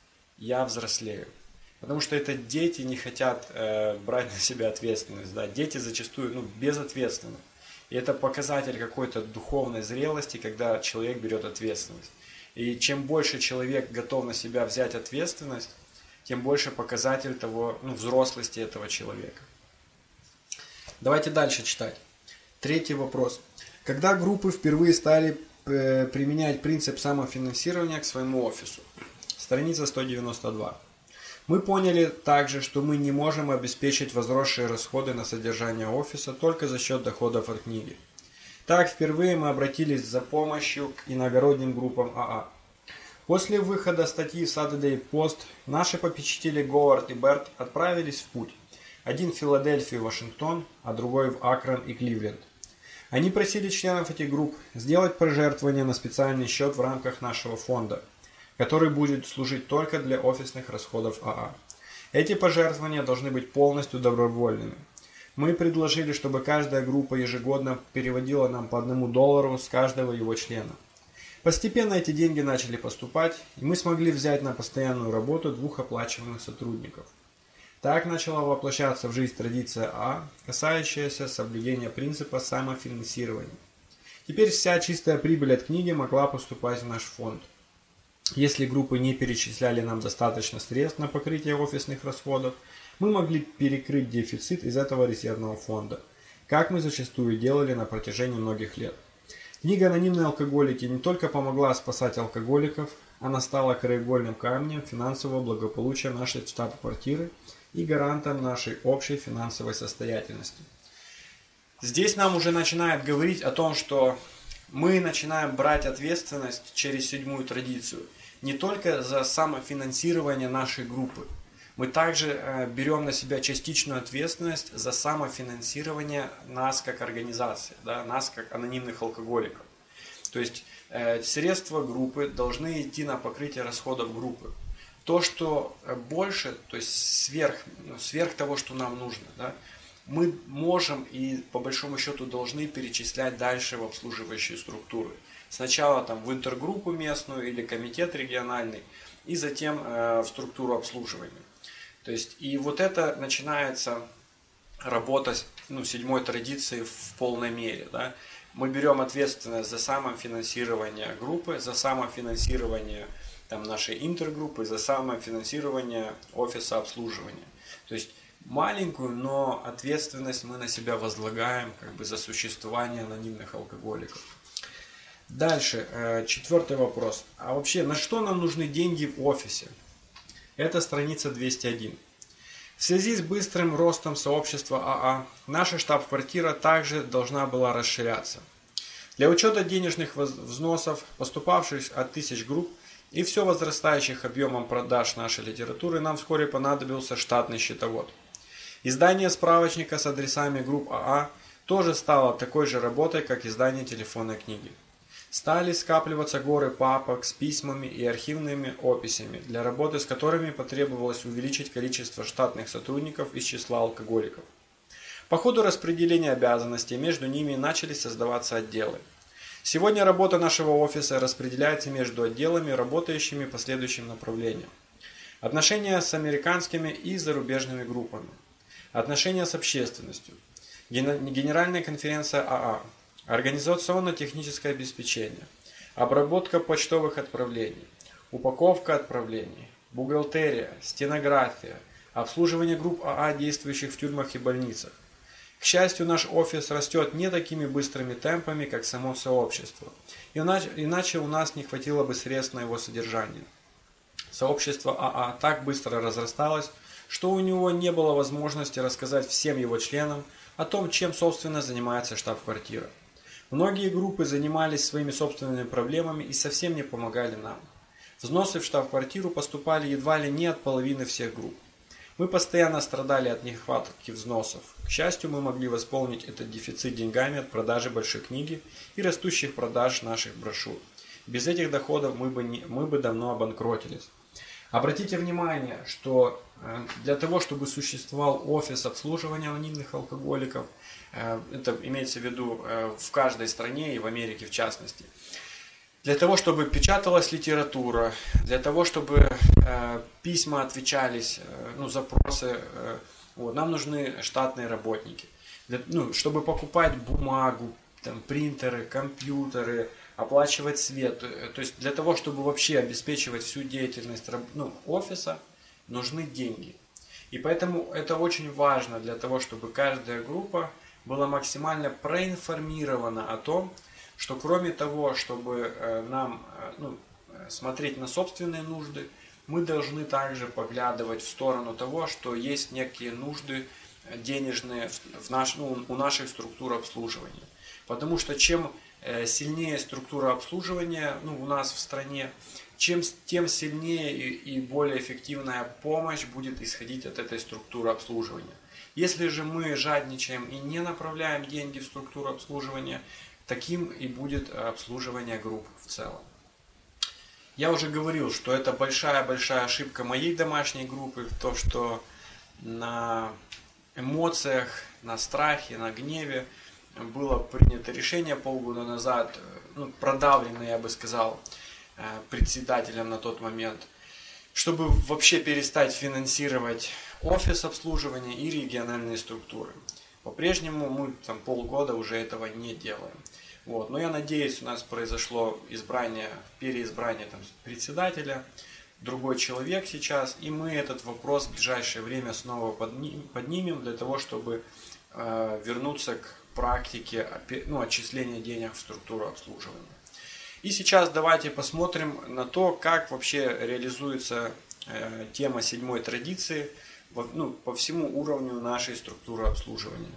я взрослею. Потому что это дети не хотят брать на себя ответственность. Да? Дети зачастую безответственны. И это показатель какой-то духовной зрелости, когда человек берет ответственность. И чем больше человек готов на себя взять ответственность, тем больше показатель того, взрослости этого человека. Давайте дальше читать. Третий вопрос. Когда группы впервые стали применять принцип самофинансирования к своему офису? Страница 192. Мы поняли также, что мы не можем обеспечить возросшие расходы на содержание офиса только за счет доходов от книги. Так, впервые мы обратились за помощью к иногородним группам АА. После выхода статьи в Saturday Post наши попечители Говард и Берт отправились в путь. Один в Филадельфию и Вашингтон, а другой в Акрон и Кливленд. Они просили членов этих групп сделать пожертвования на специальный счет в рамках нашего фонда, который будет служить только для офисных расходов АА. Эти пожертвования должны быть полностью добровольными. Мы предложили, чтобы каждая группа ежегодно переводила нам по $1 с каждого его члена. Постепенно эти деньги начали поступать, и мы смогли взять на постоянную работу 2 оплачиваемых сотрудников. Так начала воплощаться в жизнь традиция АА, касающаяся соблюдения принципа самофинансирования. Теперь вся чистая прибыль от книги могла поступать в наш фонд. Если группы не перечисляли нам достаточно средств на покрытие офисных расходов, мы могли перекрыть дефицит из этого резервного фонда, как мы зачастую делали на протяжении многих лет. Книга «Анонимные алкоголики» не только помогла спасать алкоголиков, она стала краеугольным камнем финансового благополучия нашей штаб-квартиры и гарантом нашей общей финансовой состоятельности. Здесь нам уже начинает говорить о том, что мы начинаем брать ответственность через седьмую традицию не только за самофинансирование нашей группы. Мы также берем на себя частичную ответственность за самофинансирование нас как организации, да, нас как анонимных алкоголиков. То есть средства группы должны идти на покрытие расходов группы. То, что больше, то есть сверх того, что нам нужно, да, мы можем и по большому счету должны перечислять дальше в обслуживающие структуры. Сначала там в интергруппу местную или комитет региональный, и затем в структуру обслуживания. То есть и вот это начинается работа седьмой традиции в полной мере. Да. Мы берем ответственность за самофинансирование группы, за самофинансирование там, нашей интергруппы, за самофинансирование офиса обслуживания. То есть маленькую, но ответственность мы на себя возлагаем как бы за существование анонимных алкоголиков. Дальше, 4-й вопрос. А вообще, на что нам нужны деньги в офисе? Это страница 201. В связи с быстрым ростом сообщества АА, наша штаб-квартира также должна была расширяться. Для учета денежных взносов, поступавших от тысяч групп и все возрастающих объемом продаж нашей литературы, нам вскоре понадобился штатный счетовод. Издание справочника с адресами групп АА тоже стало такой же работой, как издание телефонной книги. Стали скапливаться горы папок с письмами и архивными описями, для работы с которыми потребовалось увеличить количество штатных сотрудников из числа алкоголиков. По ходу распределения обязанностей между ними начали создаваться отделы. Сегодня работа нашего офиса распределяется между отделами, работающими по следующим направлениям. Отношения с американскими и зарубежными группами. Отношения с общественностью. Генеральная конференция АА. Организационно-техническое обеспечение. Обработка почтовых отправлений. Упаковка отправлений. Бухгалтерия. Стенография. Обслуживание групп АА, действующих в тюрьмах и больницах. К счастью, наш офис растет не такими быстрыми темпами, как само сообщество. Иначе у нас не хватило бы средств на его содержание. Сообщество АА так быстро разрасталось, что у него не было возможности рассказать всем его членам о том, чем собственно занимается штаб-квартира. Многие группы занимались своими собственными проблемами и совсем не помогали нам. Взносы в штаб-квартиру поступали едва ли не от половины всех групп. Мы постоянно страдали от нехватки взносов. К счастью, мы могли восполнить этот дефицит деньгами от продажи большой книги и растущих продаж наших брошюр. Без этих доходов мы бы давно обанкротились. Обратите внимание, что для того, чтобы существовал офис обслуживания анонимных алкоголиков, это имеется в виду в каждой стране и в Америке в частности, для того, чтобы печаталась литература, для того, чтобы письма отвечались, запросы, нам нужны штатные работники. Чтобы покупать бумагу, принтеры, компьютеры, оплачивать свет. То есть для того, чтобы вообще обеспечивать всю деятельность офиса, нужны деньги. И поэтому это очень важно для того, чтобы каждая группа была максимально проинформирована о том, что кроме того, чтобы нам смотреть на собственные нужды, мы должны также поглядывать в сторону того, что есть некие нужды денежные у наших структур обслуживания. Потому что чем сильнее структура обслуживания у нас в стране, тем сильнее и более эффективная помощь будет исходить от этой структуры обслуживания. Если же мы жадничаем и не направляем деньги в структуру обслуживания, таким и будет обслуживание групп в целом. Я уже говорил, что это большая-большая ошибка моей домашней группы, то, что на эмоциях, на страхе, на гневе было принято решение полгода назад, продавленное, я бы сказал, председателем на тот момент, чтобы вообще перестать финансировать офис обслуживания и региональные структуры. По-прежнему мы полгода уже этого не делаем. Но я надеюсь, у нас произошло переизбрание председателя, другой человек сейчас, и мы этот вопрос в ближайшее время снова поднимем для того, чтобы вернуться к практике отчисления денег в структуру обслуживания. И сейчас давайте посмотрим на то, как вообще реализуется тема седьмой традиции по всему уровню нашей структуры обслуживания.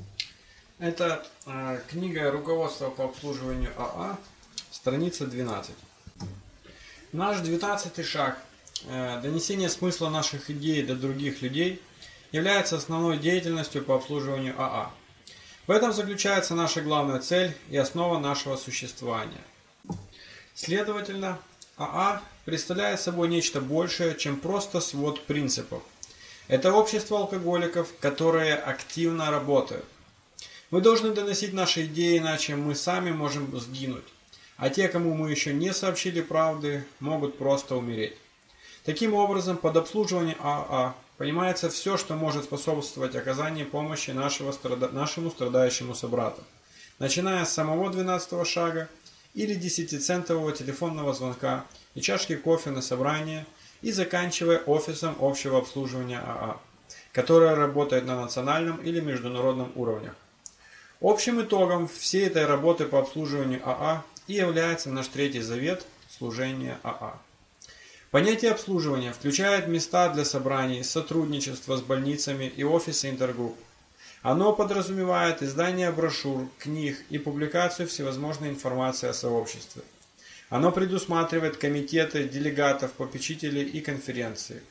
Это книга «Руководство по обслуживанию АА», страница 12. Наш 12-й шаг донесение смысла наших идей до других людей является основной деятельностью по обслуживанию АА. В этом заключается наша главная цель и основа нашего существования. Следовательно, АА представляет собой нечто большее, чем просто свод принципов. Это общество алкоголиков, которые активно работают. Мы должны доносить наши идеи, иначе мы сами можем сгинуть, а те, кому мы еще не сообщили правды, могут просто умереть. Таким образом, под обслуживание АА понимается все, что может способствовать оказанию помощи нашему страдающему собрату, начиная с самого 12-го шага или 10-центового телефонного звонка и чашки кофе на собрание, и заканчивая офисом общего обслуживания АА, которое работает на национальном или международном уровнях. Общим итогом всей этой работы по обслуживанию АА и является наш третий завет – служение АА. Понятие обслуживания включает места для собраний, сотрудничество с больницами и офисы интергрупп. Оно подразумевает издание брошюр, книг и публикацию всевозможной информации о сообществе. Оно предусматривает комитеты, делегатов, попечителей и конференции.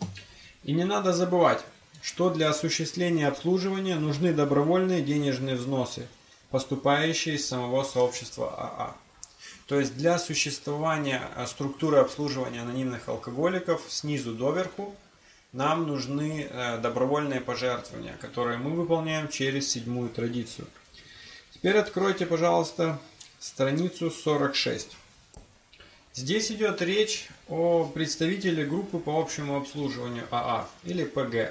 И не надо забывать, что для осуществления обслуживания нужны добровольные денежные взносы, поступающие из самого сообщества АА. То есть для существования структуры обслуживания анонимных алкоголиков снизу доверху нам нужны добровольные пожертвования, которые мы выполняем через 7-ю традицию. Теперь откройте, пожалуйста, страницу 46. Здесь идет речь о представителе группы по общему обслуживанию АА или ПГ.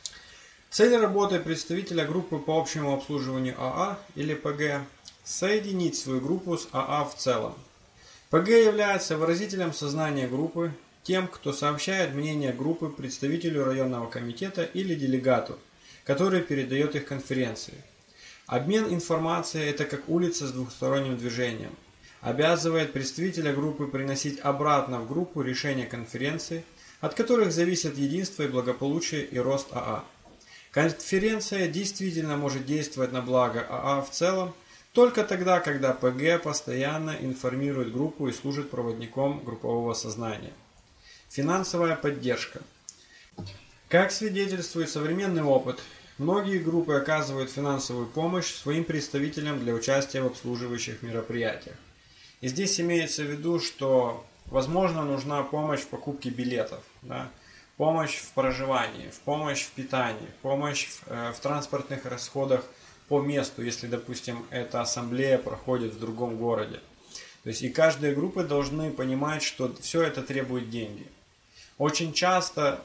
Цель работы представителя группы по общему обслуживанию АА или ПГ – соединить свою группу с АА в целом. ПГ является выразителем сознания группы, тем, кто сообщает мнение группы представителю районного комитета или делегату, который передает их конференции. Обмен информацией – это как улица с двухсторонним движением. Обязывает представителя группы приносить обратно в группу решения конференции, от которых зависят единство и благополучие и рост АА. Конференция действительно может действовать на благо АА в целом только тогда, когда ПГ постоянно информирует группу и служит проводником группового сознания. Финансовая поддержка. Как свидетельствует современный опыт, многие группы оказывают финансовую помощь своим представителям для участия в обслуживающих мероприятиях. И здесь имеется в виду, что, возможно, нужна помощь в покупке билетов, да? Помощь в проживании, помощь в питании, помощь в транспортных расходах по месту, если, допустим, эта ассамблея проходит в другом городе. То есть и каждые группы должны понимать, что все это требует деньги. Очень часто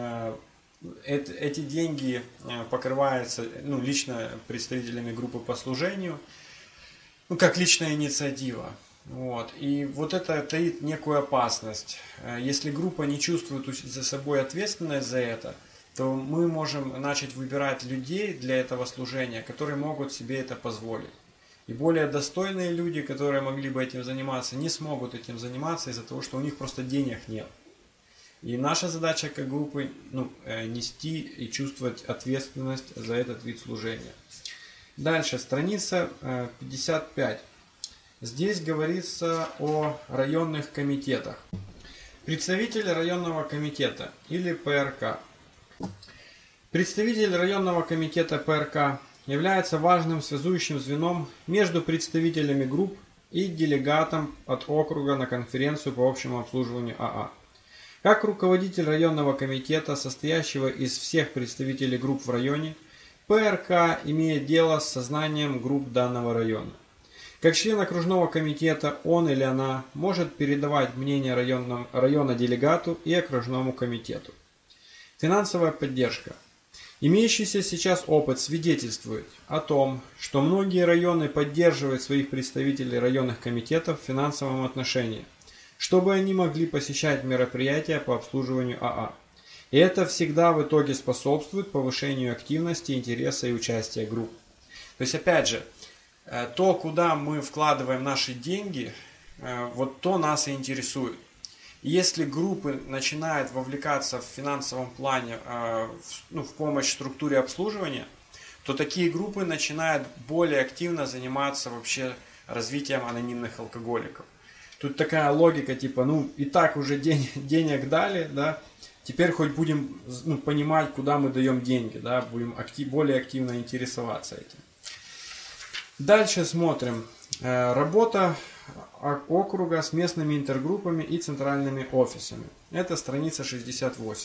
эти деньги покрываются лично представителями группы по служению, как личная инициатива. И вот это таит некую опасность. Если группа не чувствует за собой ответственность за это, то мы можем начать выбирать людей для этого служения, которые могут себе это позволить. И более достойные люди, которые могли бы этим заниматься, не смогут этим заниматься из-за того, что у них просто денег нет. И наша задача как группы нести и чувствовать ответственность за этот вид служения. Дальше, страница 55. Здесь говорится о районных комитетах. Представитель районного комитета или ПРК. Представитель районного комитета ПРК является важным связующим звеном между представителями групп и делегатом от округа на конференцию по общему обслуживанию АА. Как руководитель районного комитета, состоящего из всех представителей групп в районе, ПРК имеет дело с сознанием групп данного района. Как член окружного комитета он или она может передавать мнение района делегату и окружному комитету. Финансовая поддержка. Имеющийся сейчас опыт свидетельствует о том, что многие районы поддерживают своих представителей районных комитетов в финансовом отношении, чтобы они могли посещать мероприятия по обслуживанию АА. И это всегда в итоге способствует повышению активности, интереса и участия групп. То есть, опять же, то, куда мы вкладываем наши деньги, вот то нас и интересует. И если группы начинают вовлекаться в финансовом плане в помощь структуре обслуживания, то такие группы начинают более активно заниматься вообще развитием анонимных алкоголиков. Тут такая логика, типа, ну и так уже денег дали, да, теперь хоть будем понимать, куда мы даем деньги, да, будем более активно интересоваться этим. Дальше смотрим. Работа округа с местными интергруппами и центральными офисами. Это страница 68.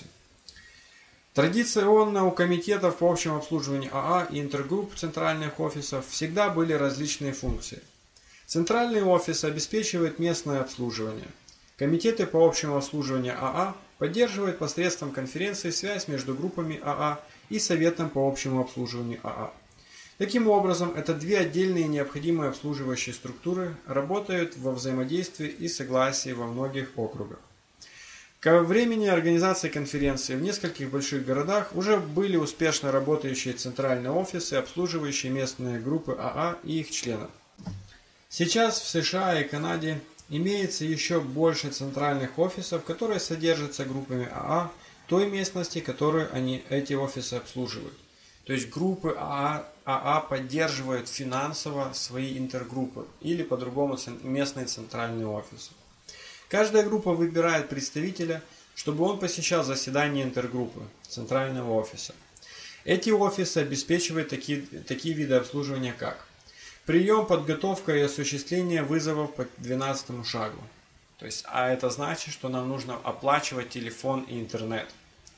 Традиционно у комитетов по общему обслуживанию АА и интергрупп центральных офисов всегда были различные функции. Центральный офис обеспечивает местное обслуживание. Комитеты по общему обслуживанию АА поддерживают посредством конференции связь между группами АА и Советом по общему обслуживанию АА. Таким образом, это две отдельные необходимые обслуживающие структуры работают во взаимодействии и согласии во многих округах. Ко времени организации конференции в нескольких больших городах уже были успешно работающие центральные офисы, обслуживающие местные группы АА и их членов. Сейчас в США и Канаде имеется еще больше центральных офисов, которые содержатся группами АА той местности, которую эти офисы обслуживают. То есть группы АА поддерживают финансово свои интергруппы или по-другому местные центральные офисы. Каждая группа выбирает представителя, чтобы он посещал заседания интергруппы центрального офиса. Эти офисы обеспечивают такие виды обслуживания, как прием, подготовка и осуществление вызовов по 12 шагу. То есть, это значит, что нам нужно оплачивать телефон и интернет.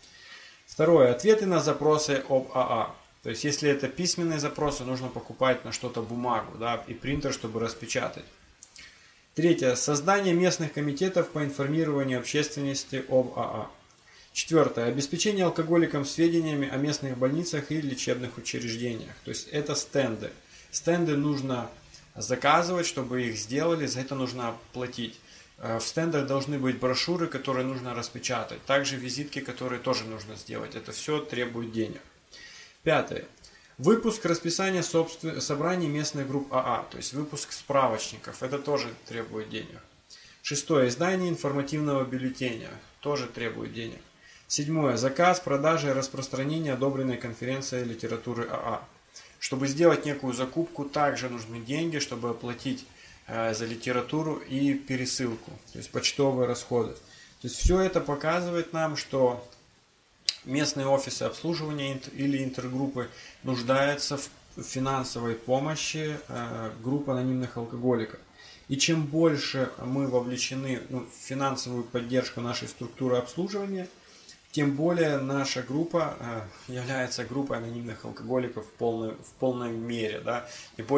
Второе. Ответы на запросы об АА. То есть, если это письменные запросы, нужно покупать на что-то бумагу, да, и принтер, чтобы распечатать. Третье. Создание местных комитетов по информированию общественности об АА. Четвертое. Обеспечение алкоголикам сведениями о местных больницах и лечебных учреждениях. То есть, это стенды. Стенды нужно заказывать, чтобы их сделали, за это нужно платить. В стендах должны быть брошюры, которые нужно распечатать. Также визитки, которые тоже нужно сделать. Это все требует денег. Пятое. Выпуск расписания собраний местных групп АА. То есть выпуск справочников. Это тоже требует денег. Шестое. Издание информативного бюллетеня. Тоже требует денег. Седьмое. Заказ, продажа и распространение одобренной конференцией литературы АА. Чтобы сделать некую закупку, также нужны деньги, чтобы оплатить за литературу и пересылку, то есть почтовые расходы. То есть все это показывает нам, что местные офисы обслуживания или интергруппы нуждаются в финансовой помощи групп анонимных алкоголиков. И чем больше мы вовлечены в финансовую поддержку нашей структуры обслуживания, тем более наша группа является группой анонимных алкоголиков в полной мере. Да?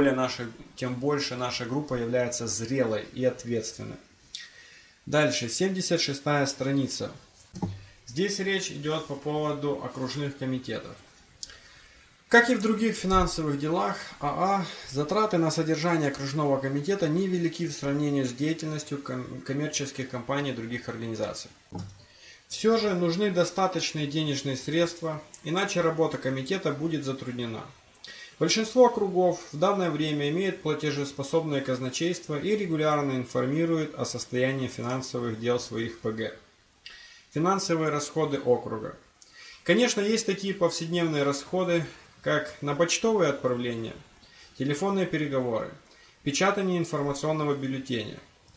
Тем больше наша группа является зрелой и ответственной. Дальше, 76-я страница. Здесь речь идет по поводу окружных комитетов. Как и в других финансовых делах АА, затраты на содержание окружного комитета невелики в сравнении с деятельностью коммерческих компаний и других организаций. Все же нужны достаточные денежные средства, иначе работа комитета будет затруднена. Большинство округов в данное время имеют платежеспособное казначейство и регулярно информируют о состоянии финансовых дел своих ПГ. Финансовые расходы округа. Конечно, есть такие повседневные расходы, как на почтовые отправления, телефонные переговоры, печатание информационного бюллетеня.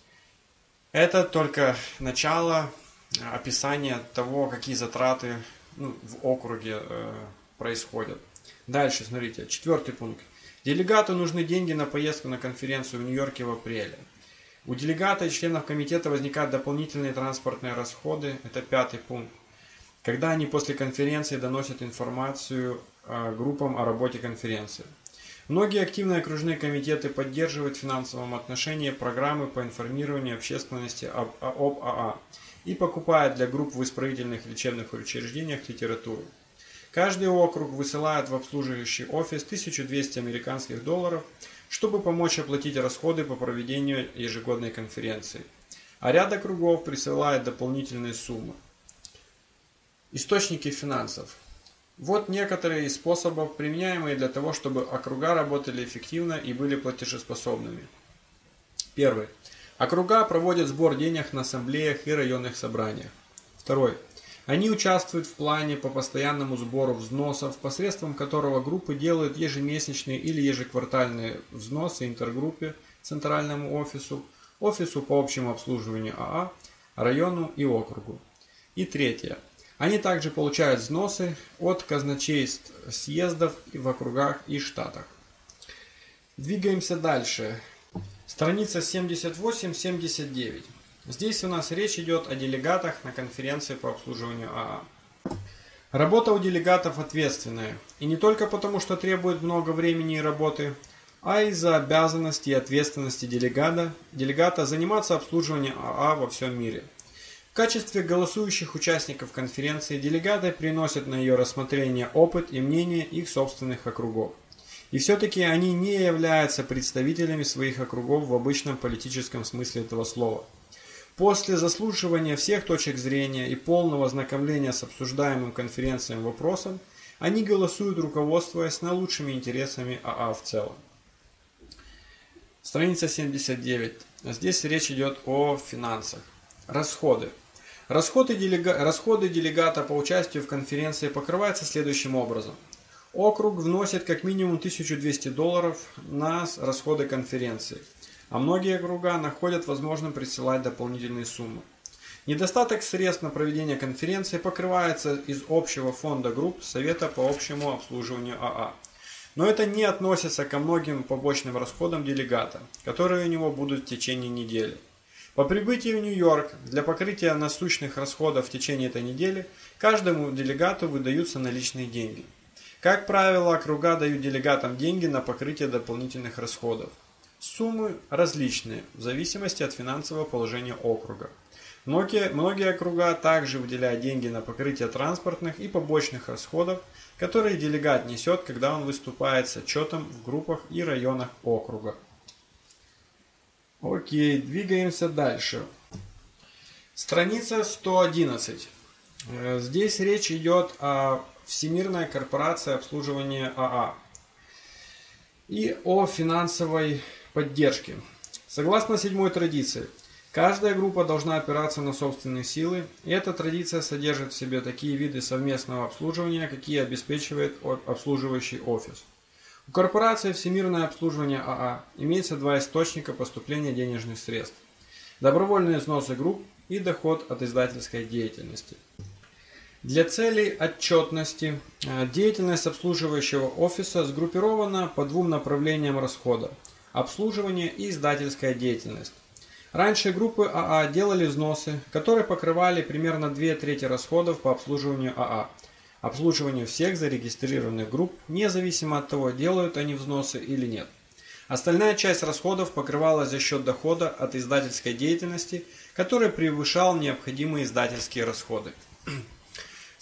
Это только начало описание того, какие затраты в округе происходят. Дальше, смотрите, 4-й пункт. Делегату нужны деньги на поездку на конференцию в Нью-Йорке в апреле. У делегата и членов комитета возникают дополнительные транспортные расходы. Это 5-й пункт. Когда они после конференции доносят информацию группам о работе конференции. Многие активные окружные комитеты поддерживают в финансовом отношении программы по информированию общественности об АА и покупают для групп в исправительных лечебных учреждениях литературу. Каждый округ высылает в обслуживающий офис 1200 американских долларов, чтобы помочь оплатить расходы по проведению ежегодной конференции. А ряд округов присылает дополнительные суммы. Источники финансов. Вот некоторые из способов, применяемые для того, чтобы округа работали эффективно и были платежеспособными. Первый. Округа проводят сбор денег на ассамблеях и районных собраниях. Второй. Они участвуют в плане по постоянному сбору взносов, посредством которого группы делают ежемесячные или ежеквартальные взносы интергруппе, центральному офису, офису по общему обслуживанию АА, району и округу. И третье. Они также получают взносы от казначейств съездов в округах и штатах. Двигаемся дальше. Страница 78-79. Здесь у нас речь идет о делегатах на конференции по обслуживанию АА. Работа у делегатов ответственная. И не только потому, что требует много времени и работы, а из-за обязанности и ответственности делегата заниматься обслуживанием АА во всем мире. В качестве голосующих участников конференции делегаты приносят на ее рассмотрение опыт и мнение их собственных округов. И все-таки они не являются представителями своих округов в обычном политическом смысле этого слова. После заслушивания всех точек зрения и полного ознакомления с обсуждаемым конференцией вопросом, они голосуют, руководствуясь наилучшими интересами АА в целом. Страница 79. Здесь речь идет о финансах. Расходы. Расходы делегата по участию в конференции покрываются следующим образом. Округ вносит как минимум $1200 на расходы конференции, а многие округа находят возможным присылать дополнительные суммы. Недостаток средств на проведение конференции покрывается из общего фонда групп Совета по общему обслуживанию АА. Но это не относится ко многим побочным расходам делегата, которые у него будут в течение недели. По прибытии в Нью-Йорк для покрытия насущных расходов в течение этой недели каждому делегату выдаются наличные деньги. Как правило, округа дают делегатам деньги на покрытие дополнительных расходов. Суммы различные, в зависимости от финансового положения округа. Многие округа также выделяют деньги на покрытие транспортных и побочных расходов, которые делегат несет, когда он выступает с отчетом в группах и районах округа. Окей, двигаемся дальше. Страница 111. Здесь речь идет о Всемирной корпорации обслуживания АА и о финансовой поддержке. Согласно седьмой традиции, каждая группа должна опираться на собственные силы, и эта традиция содержит в себе такие виды совместного обслуживания, какие обеспечивает обслуживающий офис. У корпорации Всемирное обслуживание АА имеется два источника поступления денежных средств – добровольные взносы групп и доход от издательской деятельности. Для целей отчетности деятельность обслуживающего офиса сгруппирована по двум направлениям расхода – обслуживание и издательская деятельность. Раньше группы АА делали взносы, которые покрывали примерно 2/3 расходов по обслуживанию АА. Обслуживанию всех зарегистрированных групп, независимо от того, делают они взносы или нет. Остальная часть расходов покрывалась за счет дохода от издательской деятельности, который превышал необходимые издательские расходы. В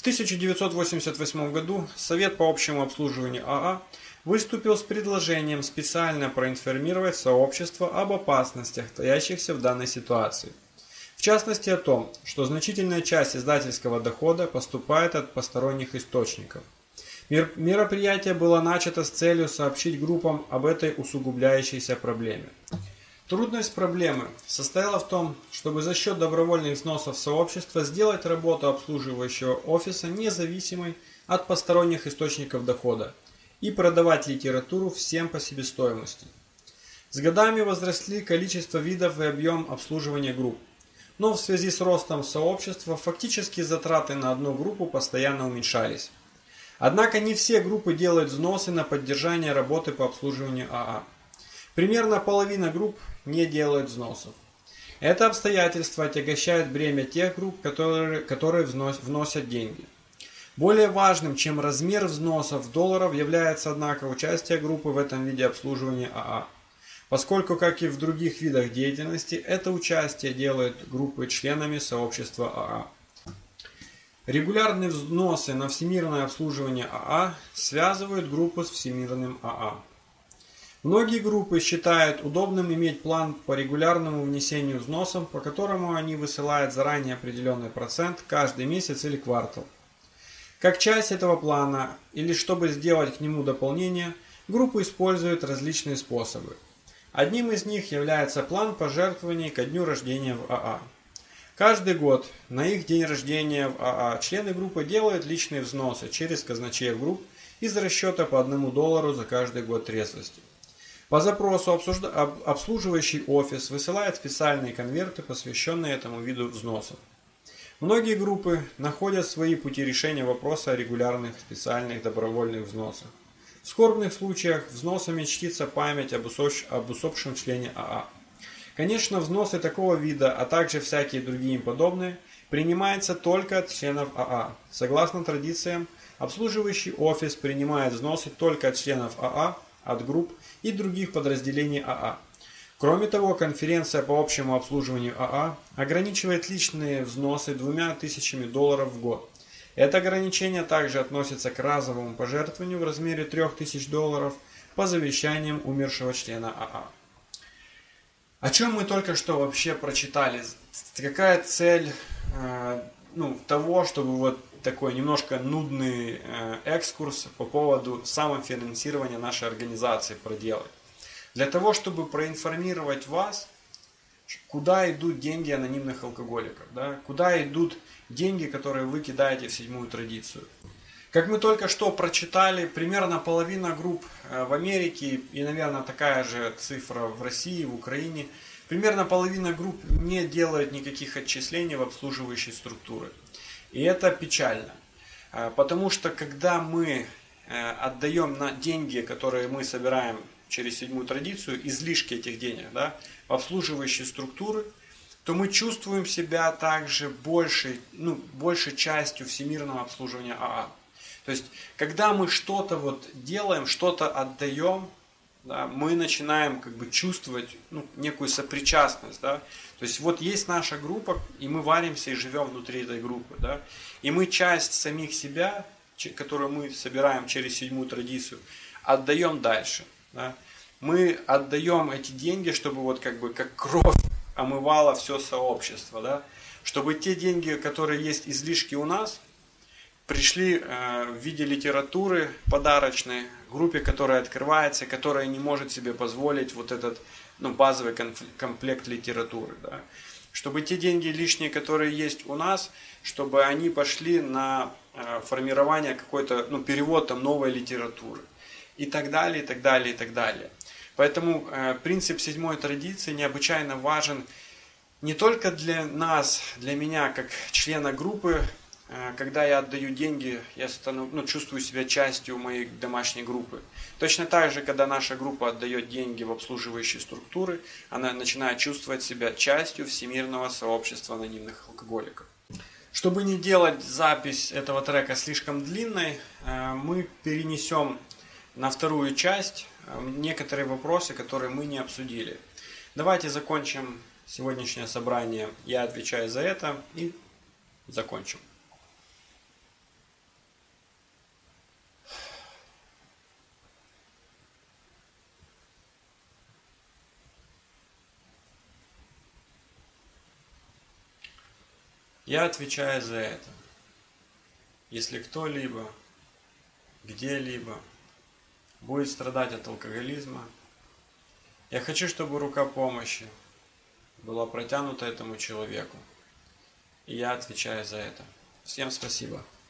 1988 году Совет по общему обслуживанию АА выступил с предложением специально проинформировать сообщество об опасностях, таящихся в данной ситуации. В частности о том, что значительная часть издательского дохода поступает от посторонних источников. Мероприятие было начато с целью сообщить группам об этой усугубляющейся проблеме. Трудность проблемы состояла в том, чтобы за счет добровольных взносов сообщества сделать работу обслуживающего офиса независимой от посторонних источников дохода и продавать литературу всем по себестоимости. С годами возросли количество видов и объем обслуживания групп. Но в связи с ростом сообщества фактически затраты на одну группу постоянно уменьшались. Однако не все группы делают взносы на поддержание работы по обслуживанию АА. Примерно половина групп не делают взносов. Это обстоятельство отягощает бремя тех групп, которые вносят деньги. Более важным, чем размер взносов в долларов, является, однако, участие группы в этом виде обслуживания АА. Поскольку, как и в других видах деятельности, это участие делают группы членами сообщества АА. Регулярные взносы на всемирное обслуживание АА связывают группу с всемирным АА. Многие группы считают удобным иметь план по регулярному внесению взносов, по которому они высылают заранее определенный процент каждый месяц или квартал. Как часть этого плана или чтобы сделать к нему дополнение, группы используют различные способы. Одним из них является план пожертвований ко дню рождения в АА. Каждый год на их день рождения в АА члены группы делают личные взносы через казначеев групп из расчета по $1 за каждый год трезвости. По запросу обслуживающий офис высылает специальные конверты, посвященные этому виду взносов. Многие группы находят свои пути решения вопроса о регулярных, специальных, добровольных взносах. В скорбных случаях взносами чтится память об усопшем члене АА. Конечно, взносы такого вида, а также всякие другие им подобные, принимаются только от членов АА. Согласно традициям, обслуживающий офис принимает взносы только от членов АА, от групп и других подразделений АА. Кроме того, конференция по общему обслуживанию АА ограничивает личные взносы $2000 в год. Это ограничение также относится к разовому пожертвованию в размере $3000 по завещаниям умершего члена АА. О чем мы только что вообще прочитали? Какая цель того, чтобы вот такой немножко нудный экскурс по поводу самофинансирования нашей организации проделать? Для того, чтобы проинформировать вас, куда идут деньги анонимных алкоголиков, да? Куда идут деньги, которые вы кидаете в седьмую традицию. Как мы только что прочитали, примерно половина групп в Америке и, наверное, такая же цифра в России, в Украине, примерно половина групп не делает никаких отчислений в обслуживающие структуры. И это печально, потому что когда мы отдаем на деньги, которые мы собираем через седьмую традицию, излишки этих денег, да, в обслуживающие структуры, то мы чувствуем себя также большей частью всемирного обслуживания АА. То есть, когда мы что-то вот делаем, что-то отдаем, да, мы начинаем как бы чувствовать некую сопричастность. Да? То есть, вот есть наша группа, и мы варимся и живем внутри этой группы. Да? И мы часть самих себя, которую мы собираем через седьмую традицию, отдаем дальше. Да? Мы отдаем эти деньги, чтобы вот как кровь омывала все сообщество. Да? Чтобы те деньги, которые есть излишки у нас, пришли в виде литературы подарочной, группе, которая открывается, которая не может себе позволить вот этот базовый комплект литературы. Да. Чтобы те деньги лишние, которые есть у нас, чтобы они пошли на формирование какой-то, перевод новой литературы. И так далее, и так далее, и так далее. Поэтому принцип седьмой традиции необычайно важен не только для нас, для меня, как члена группы. Когда я отдаю деньги, я чувствую себя частью моей домашней группы. Точно так же, когда наша группа отдает деньги в обслуживающие структуры, она начинает чувствовать себя частью всемирного сообщества анонимных алкоголиков. Чтобы не делать запись этого трека слишком длинной, мы перенесем на вторую часть некоторые вопросы, которые мы не обсудили. Давайте закончим сегодняшнее собрание. Я отвечаю за это и закончим. Я отвечаю за это. Если кто-либо, где-либо будет страдать от алкоголизма, я хочу, чтобы рука помощи была протянута этому человеку. И я отвечаю за это. Всем спасибо.